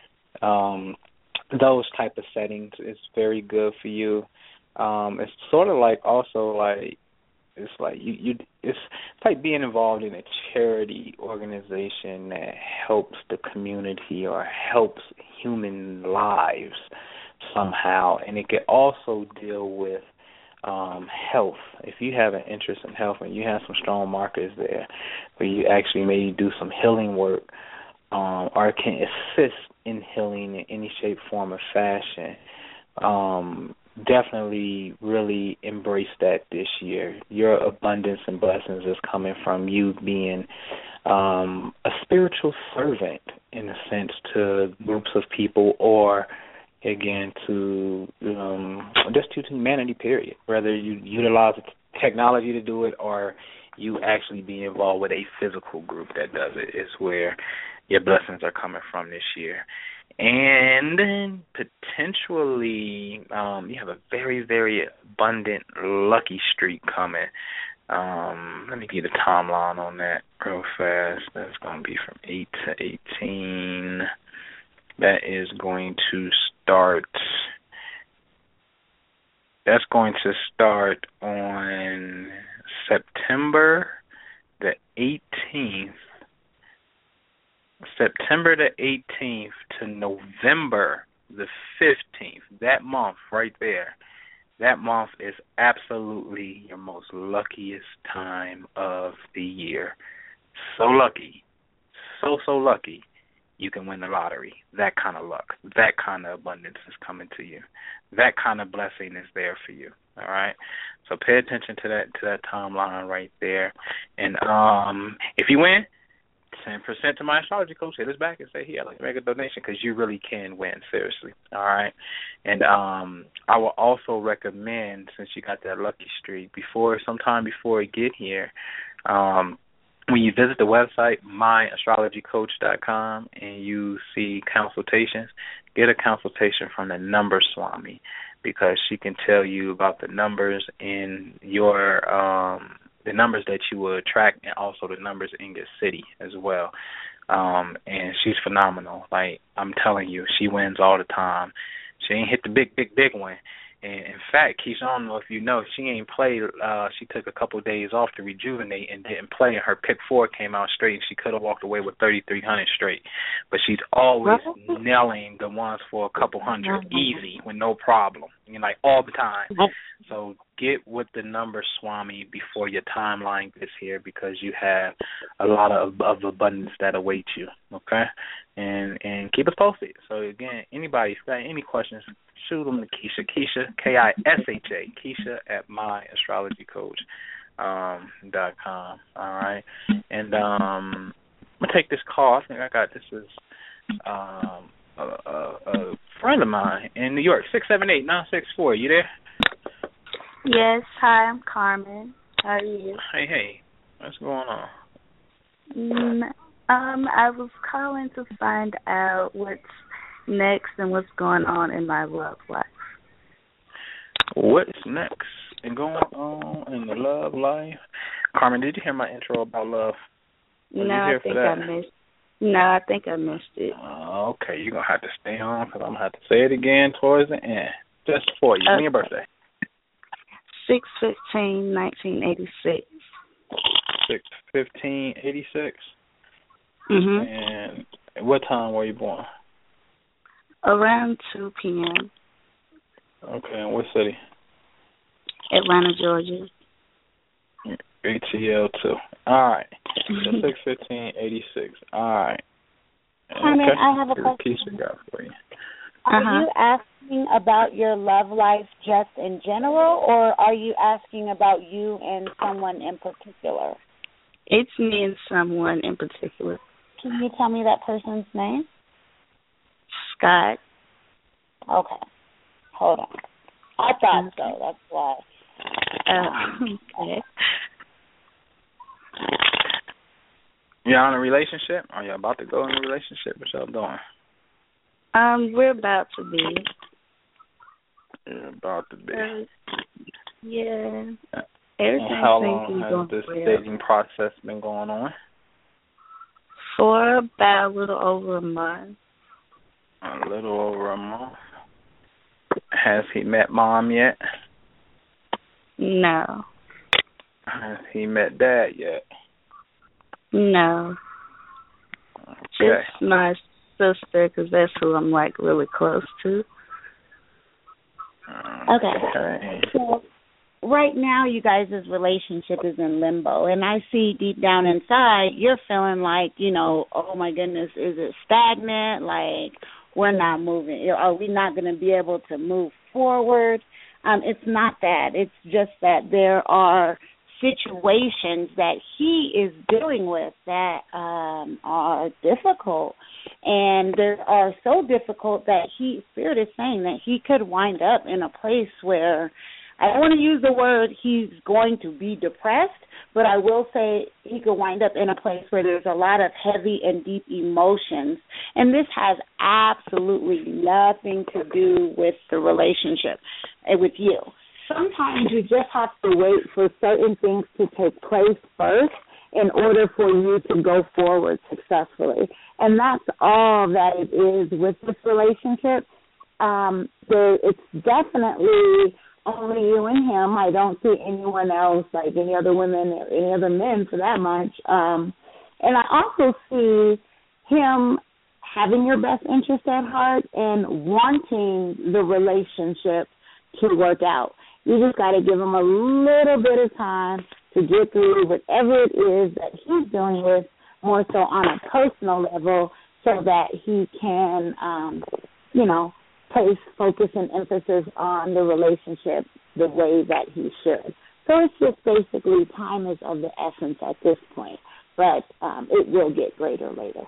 Um, those type of settings is very good for you. Um, it's sort of like also like it's like you, you it's like being involved in a charity organization that helps the community or helps human lives somehow, and it could also deal with Um, health. If you have an interest in health and you have some strong markers there where you actually maybe do some healing work um, or can assist in healing in any shape, form, or fashion, um, definitely really embrace that this year. Your abundance and blessings is coming from you being um, a spiritual servant, in a sense, to groups of people, or again, to um, just to humanity, period. Whether you utilize technology to do it or you actually be involved with a physical group that does it is where your blessings are coming from this year. And then potentially um, you have a very, very abundant lucky streak coming. Um, let me give you the timeline on that real fast. That's going to be from eight to eighteen. That is going to start, that's going to start on September the eighteenth, September the eighteenth to November the fifteenth. That month right there, that month is absolutely your most luckiest time of the year. So lucky, so, so lucky. You can win the lottery. That kind of luck, that kind of abundance is coming to you. That kind of blessing is there for you. All right. So pay attention to that to that timeline right there. And um, if you win, ten percent to my astrology coach. Hit us back and say, "Hey, I'd like to make a donation," because you really can win. Seriously. All right. And um, I will also recommend, since you got that lucky streak, before sometime before you get here. Um, When you visit the website, my astrology coach dot com, and you see consultations, get a consultation from the number Swami, because she can tell you about the numbers in your, um, the numbers that you will attract, and also the numbers in your city as well. Um, and she's phenomenal. Like, I'm telling you, she wins all the time. She ain't hit the big, big, big one. And in fact, Keisha, I don't know if you know, she ain't played. Uh, she took a couple of days off to rejuvenate and didn't play. And her pick four came out straight, and she could have walked away with thirty-three hundred straight. But she's always right. nailing the ones for a couple hundred easy with no problem. You know, like all the time. So get with the number, Swami, before your timeline gets here, because you have a lot of, of abundance that awaits you. Okay, and and keep us posted. So again, anybody if you got any questions, shoot them to Keisha. Keisha, K I S H A, Keisha at my astrology coach um, dot com. All right, and um, I'm gonna take this call. I think I got this is um, a, a, a friend of mine in New York. Six seven eight nine six four. You there? Yes. Hi, I'm Carmen. How are you? Hey, hey. What's going on? Mm, um, I was calling to find out what's next and what's going on in my love life. What's next and going on in the love life? Carmen, did you hear my intro about love? Was no, I think I missed. No, I think I missed it. Uh, okay, you're gonna have to stay on because I'm gonna have to say it again towards the end, just for you. Okay. When your birthday? Six fifteen, nineteen eighty six. Six fifteen, eighty six. Mhm. And what time were you born? Around two p.m. Okay, and what city? Atlanta, Georgia. A T L two. All right. So six fifteen, eighty six. All right. Carmen, okay. I have a question. Keisha got for you. Are uh-huh. you asking about your love life just in general, or are you asking about you and someone in particular? It's me and someone in particular. Can you tell me that person's name? Scott. Okay. Hold on. I thought okay. so. That's why. Uh, okay. Y'all in a relationship? Are y'all about to go in a relationship? What y'all doing? Um, we're about to be. You're about to be. Uh, yeah. Everything and how seems long has this well. dating process been going on? For about a little over a month. A little over a month. Has he met Mom yet? No. Has he met Dad yet? No. Okay. Just my sister, because that's who I'm, like, really close to. Okay. okay. So right now you guys' relationship is in limbo, and I see deep down inside you're feeling like, you know, oh, my goodness, is it stagnant? Like, we're not moving. Are we not going to be able to move forward? Um, it's not that. It's just that there are situations that he is dealing with that um, are difficult, and they are so difficult that he, Spirit is saying that he could wind up in a place where, I don't want to use the word he's going to be depressed, but I will say he could wind up in a place where there's a lot of heavy and deep emotions, and this has absolutely nothing to do with the relationship, uh, with you. Sometimes you just have to wait for certain things to take place first in order for you to go forward successfully. And that's all that it is with this relationship. Um, there, it's definitely only you and him. I don't see anyone else, like any other women or any other men for that much. Um, and I also see him having your best interest at heart and wanting the relationship to work out. You just got to give him a little bit of time to get through whatever it is that he's dealing with, more so on a personal level, so that he can, um, you know, place focus and emphasis on the relationship the way that he should. So it's just basically time is of the essence at this point, but um, it will get greater later.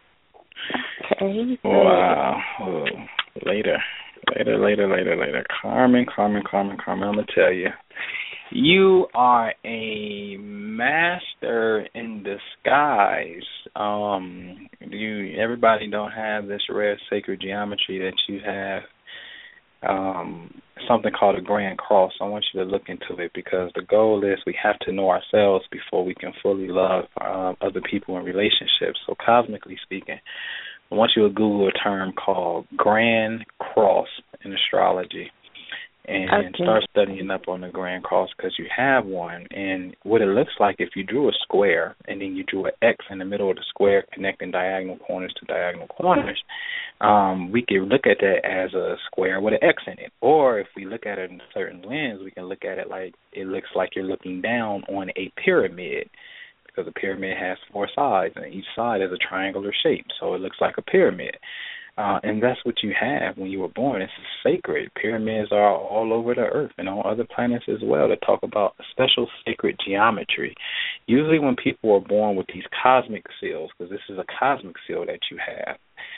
Okay. Wow. Oh, later. Later, later, later, later. Carmen, Carmen, Carmen, Carmen, I'm going to tell you. You are a master in disguise. Um, you, everybody don't have this rare sacred geometry that you have. um, something called a Grand Cross. I want you to look into it because the goal is we have to know ourselves before we can fully love um, other people in relationships. So cosmically speaking, I want you to Google a term called Grand Cross in astrology and okay. start studying up on the Grand Cross because you have one. And what it looks like if you drew a square and then you drew an X in the middle of the square connecting diagonal corners to diagonal corners, um, we can look at that as a square with an X in it. Or if we look at it in a certain lens, we can look at it like it looks like you're looking down on a pyramid because a pyramid has four sides and each side is a triangular shape. So it looks like a pyramid. Uh, and that's what you have when you were born. It's sacred. Pyramids are all over the earth and on other planets as well that talk about special sacred geometry. Usually when people are born with these cosmic seals, because this is a cosmic seal that you have,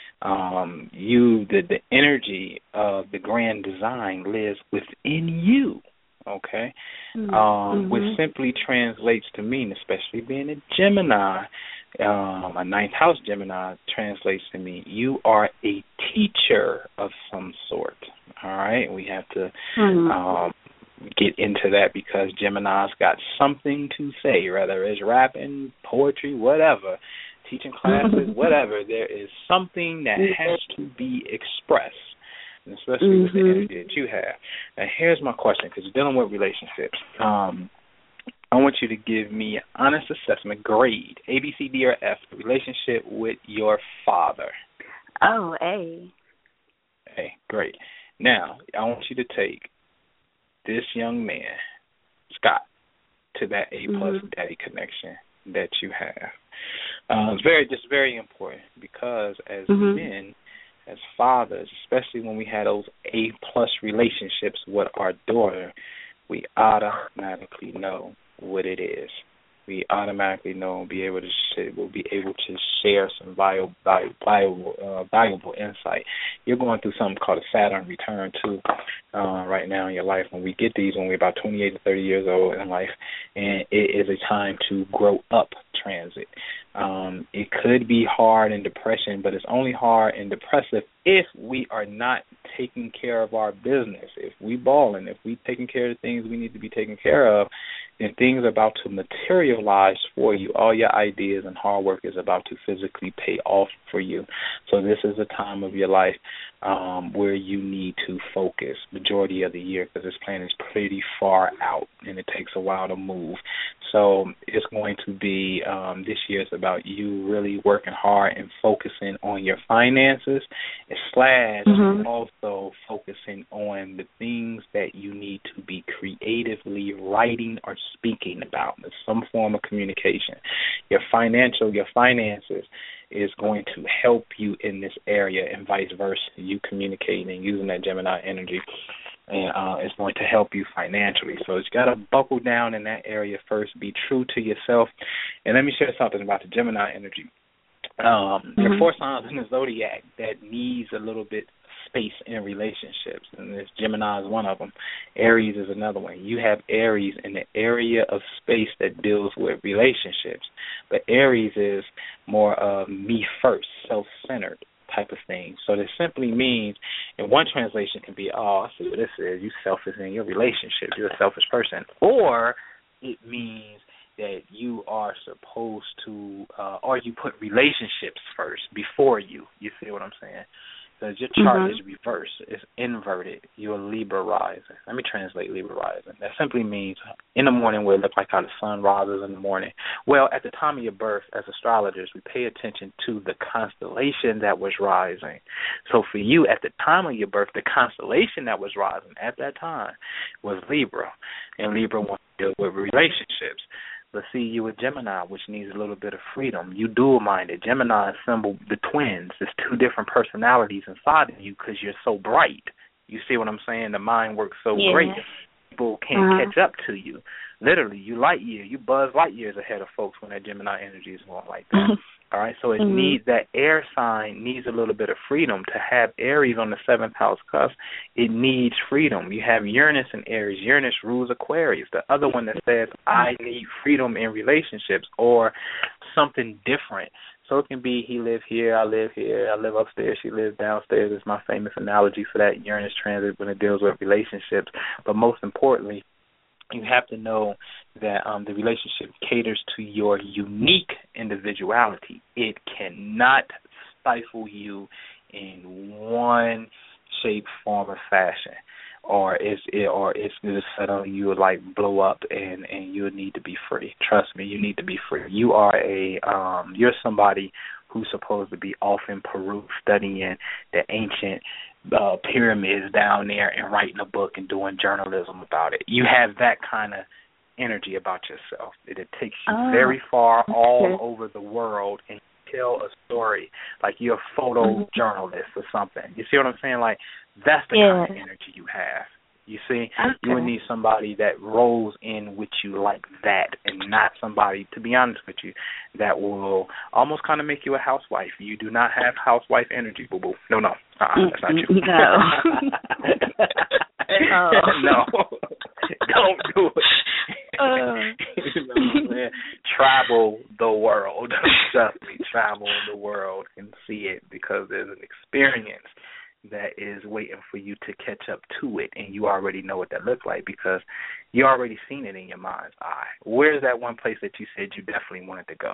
um, you the, the energy of the grand design lives within you, okay, mm-hmm. um, which simply translates to mean, especially being a Gemini, Um, a ninth house Gemini translates to me, you are a teacher of some sort. All right, we have to mm-hmm. um, get into that because Gemini's got something to say, whether it's rapping, poetry, whatever, teaching classes, whatever. There is something that has to be expressed, and especially mm-hmm. with the energy that you have. Now, here's my question, because you're dealing with relationships. Um, I want you to give me an honest assessment grade, A, B, C, D, or F, relationship with your father. Oh, A. A, great. Now, I want you to take this young man, Scott, to that A-plus mm-hmm. daddy connection that you have. Uh, it's very, just very important because as mm-hmm. men, as fathers, especially when we had those A-plus relationships with our daughter, we automatically know what it is. We automatically know and be able to sh- we'll be able to share some valuable valuable uh, valuable insight. You're going through something called a Saturn return too uh, right now in your life. When we get these, when we're about twenty-eight to thirty years old in life, and it is a time to grow up transit. Um, it could be hard and depression, but it's only hard and depressive if we are not taking care of our business. If we balling, if we taking care of the things we need to be taken care of, then things are about to materialize for you. All your ideas and hard work is about to physically pay off for you. So this is a time of your life um, where you need to focus majority of the year because this plan is pretty far out and it takes a while to move. So it's going to be, um, this year is about you really working hard and focusing on your finances slash mm-hmm. also focusing on the things that you need to be creatively writing or speaking about. There's some form of communication. Your financial, your finances is going to help you in this area and vice versa. You communicating and using that Gemini energy and uh, it's going to help you financially. So it's got to buckle down in that area first. Be true to yourself. And let me share something about the Gemini energy. Um, mm-hmm. There are four signs in the zodiac that needs a little bit space in relationships, and this Gemini is one of them. Aries is another one. You have Aries in the area of space that deals with relationships, but Aries is more of me first, self-centered type of thing. So this simply means, in one translation can be, oh, I see what this is, you selfish in your relationship, you're a selfish person. Or it means that you are supposed to, uh, or you put relationships first before you. You see what I'm saying? Because your chart mm-hmm. is reversed. It's inverted. You're Libra rising. Let me translate Libra rising. That simply means in the morning where it looks like how the sun rises in the morning. Well, at the time of your birth, as astrologers, we pay attention to the constellation that was rising. So for you, at the time of your birth, the constellation that was rising at that time was Libra. And Libra wants to deal with relationships. Let's see, you a Gemini, which needs a little bit of freedom. You dual-minded. Gemini assemble the twins. There's two different personalities inside of you because you're so bright. You see what I'm saying? The mind works so yeah. great. People can't uh-huh. catch up to you. Literally, you light year. You buzz light years ahead of folks when that Gemini energy is going like that. All right, so it mm-hmm. needs, that air sign needs a little bit of freedom. To have Aries on the seventh house cusp, it needs freedom. You have Uranus in Aries. Uranus rules Aquarius. The other one that says, I need freedom in relationships or something different, So it can be he live here, I live here, I live upstairs, she lives downstairs. It's my famous analogy for that Uranus transit when it deals with relationships. But most importantly, you have to know that um, the relationship caters to your unique individuality. It cannot stifle you in one shape, form, or fashion. Or it's it, or it's just suddenly you would like blow up and, and you would need to be free. Trust me, you need to be free. You are a um you're somebody who's supposed to be off in Peru studying the ancient uh, pyramids down there and writing a book and doing journalism about it. You have that kind of energy about yourself. It, it takes you oh, very far okay. all over the world and tell a story like you're a photojournalist or something. You see what I'm saying? Like that's the yeah. kind of energy you have. You see, okay. you would need somebody that rolls in with you like that, and not somebody, to be honest with you, that will almost kind of make you a housewife. You do not have housewife energy, boo boo. No, no, uh-uh, that's not you. No, no, don't do it. Uh. You know what I'm saying? Travel the world. Trust me, travel the world and see it, because there's an experience that is waiting for you to catch up to it, and you already know what that looks like because you already seen it in your mind's eye. Where's that one place that you said you definitely wanted to go?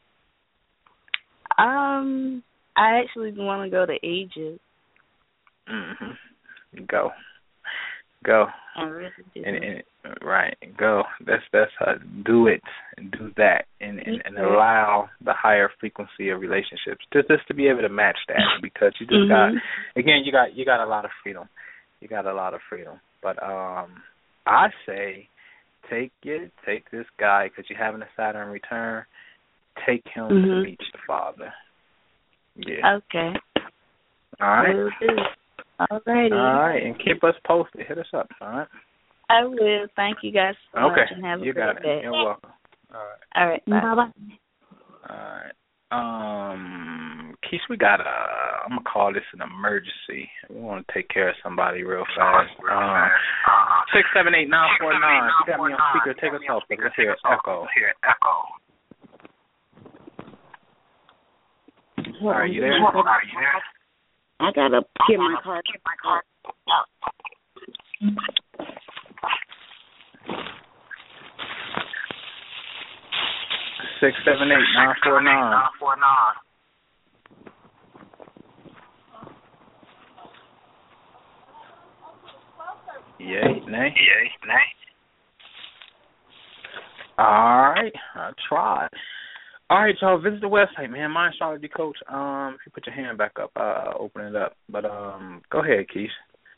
Um, I actually want to go to Egypt. Mm-hmm. Go. Go. I really do. And, and, right, go. That's that's how do it and do that, and, and, and allow the higher frequency of relationships just just to be able to match that, because you just mm-hmm. got again you got you got a lot of freedom, you got a lot of freedom. But um, I say take it, take this guy, because you're having a Saturn return. Take him mm-hmm. to meet your father. Yeah. Okay. All right. Will do. Alrighty. All right, and keep us posted. Hit us up, all right? I will. Thank you guys so okay. much, and have you a great got day. It. You're welcome. All right. All right. Bye-bye. All right. Um, Keith, we got a, I'm going to call this an emergency. We want to take care of somebody real fast. Um, six seven eight nine four nine. You got me on speaker. Take us off. Let's hear echo. Are you there? Are you there? I gotta get my card. Get my card. Six seven eight nine four nine. Yay, nay, yay, nay. All right, I tried. All right, y'all, visit the website, man. My Astrology Coach. Um, if you put your hand back up, uh, open it up. But um, go ahead, Keisha.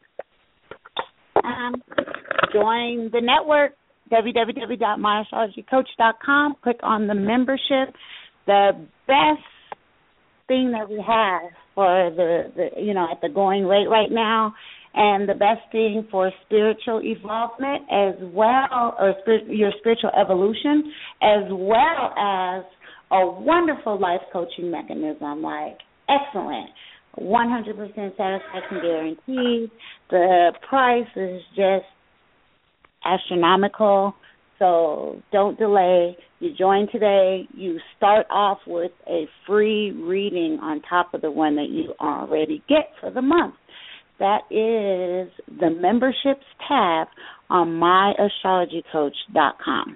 Um, join the network, w w w dot my astrology coach dot com. Click on the membership. The best thing that we have for the, the you know, at the going rate right now, and the best thing for spiritual evolvement as well, or spirit, your spiritual evolution, as well as a wonderful life coaching mechanism, like excellent, one hundred percent satisfaction guaranteed. The price is just astronomical, so don't delay. You join today. You start off with a free reading on top of the one that you already get for the month. That is the memberships tab on my astrology coach dot com.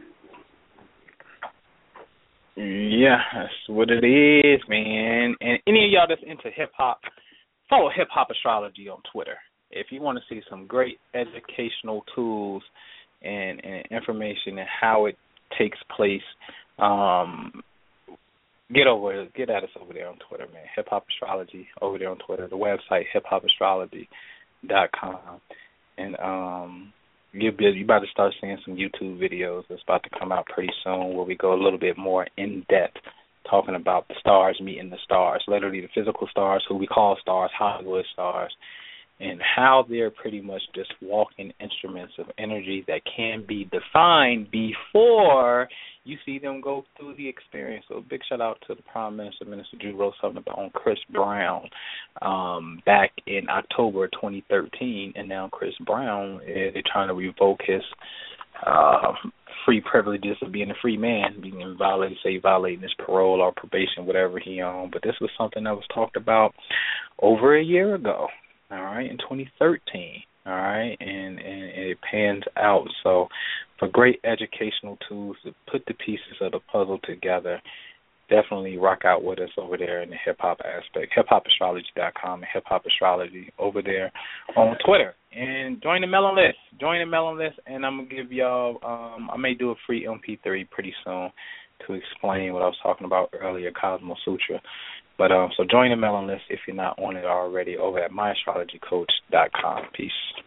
Yeah, that's what it is, man. And any of y'all that's into hip-hop, follow Hip-Hop Astrology on Twitter. If you want to see some great educational tools and, and information and how it takes place, um, get over get at us over there on Twitter, man. Hip-Hop Astrology over there on Twitter. The website, hip hop astrology dot com. And um You're, you're about to start seeing some YouTube videos that's about to come out pretty soon where we go a little bit more in-depth talking about the stars meeting the stars, literally the physical stars, who we call stars, Hollywood stars, and how they're pretty much just walking instruments of energy that can be defined before you see them go through the experience. So big shout out to the Prime Minister, Minister Drew, wrote something about on Chris Brown um, back in October twenty thirteen, and now Chris Brown, eh, they're trying to revoke his uh, free privileges of being a free man, being violated, say violating his parole or probation, whatever he on. But this was something that was talked about over a year ago, all right, in twenty thirteen, all right, and, and it pans out. So for great educational tools to put the pieces of the puzzle together, definitely rock out with us over there in the hip-hop aspect, hip hop astrology dot com and hip-hop astrology over there on Twitter. And join the mailing list. Join the mailing list, and I'm going to give y'all, um, I may do a free M P three pretty soon to explain what I was talking about earlier, Cosmo Sutra. But um, so join the mailing list if you're not on it already over at my astrology coach dot com. Peace.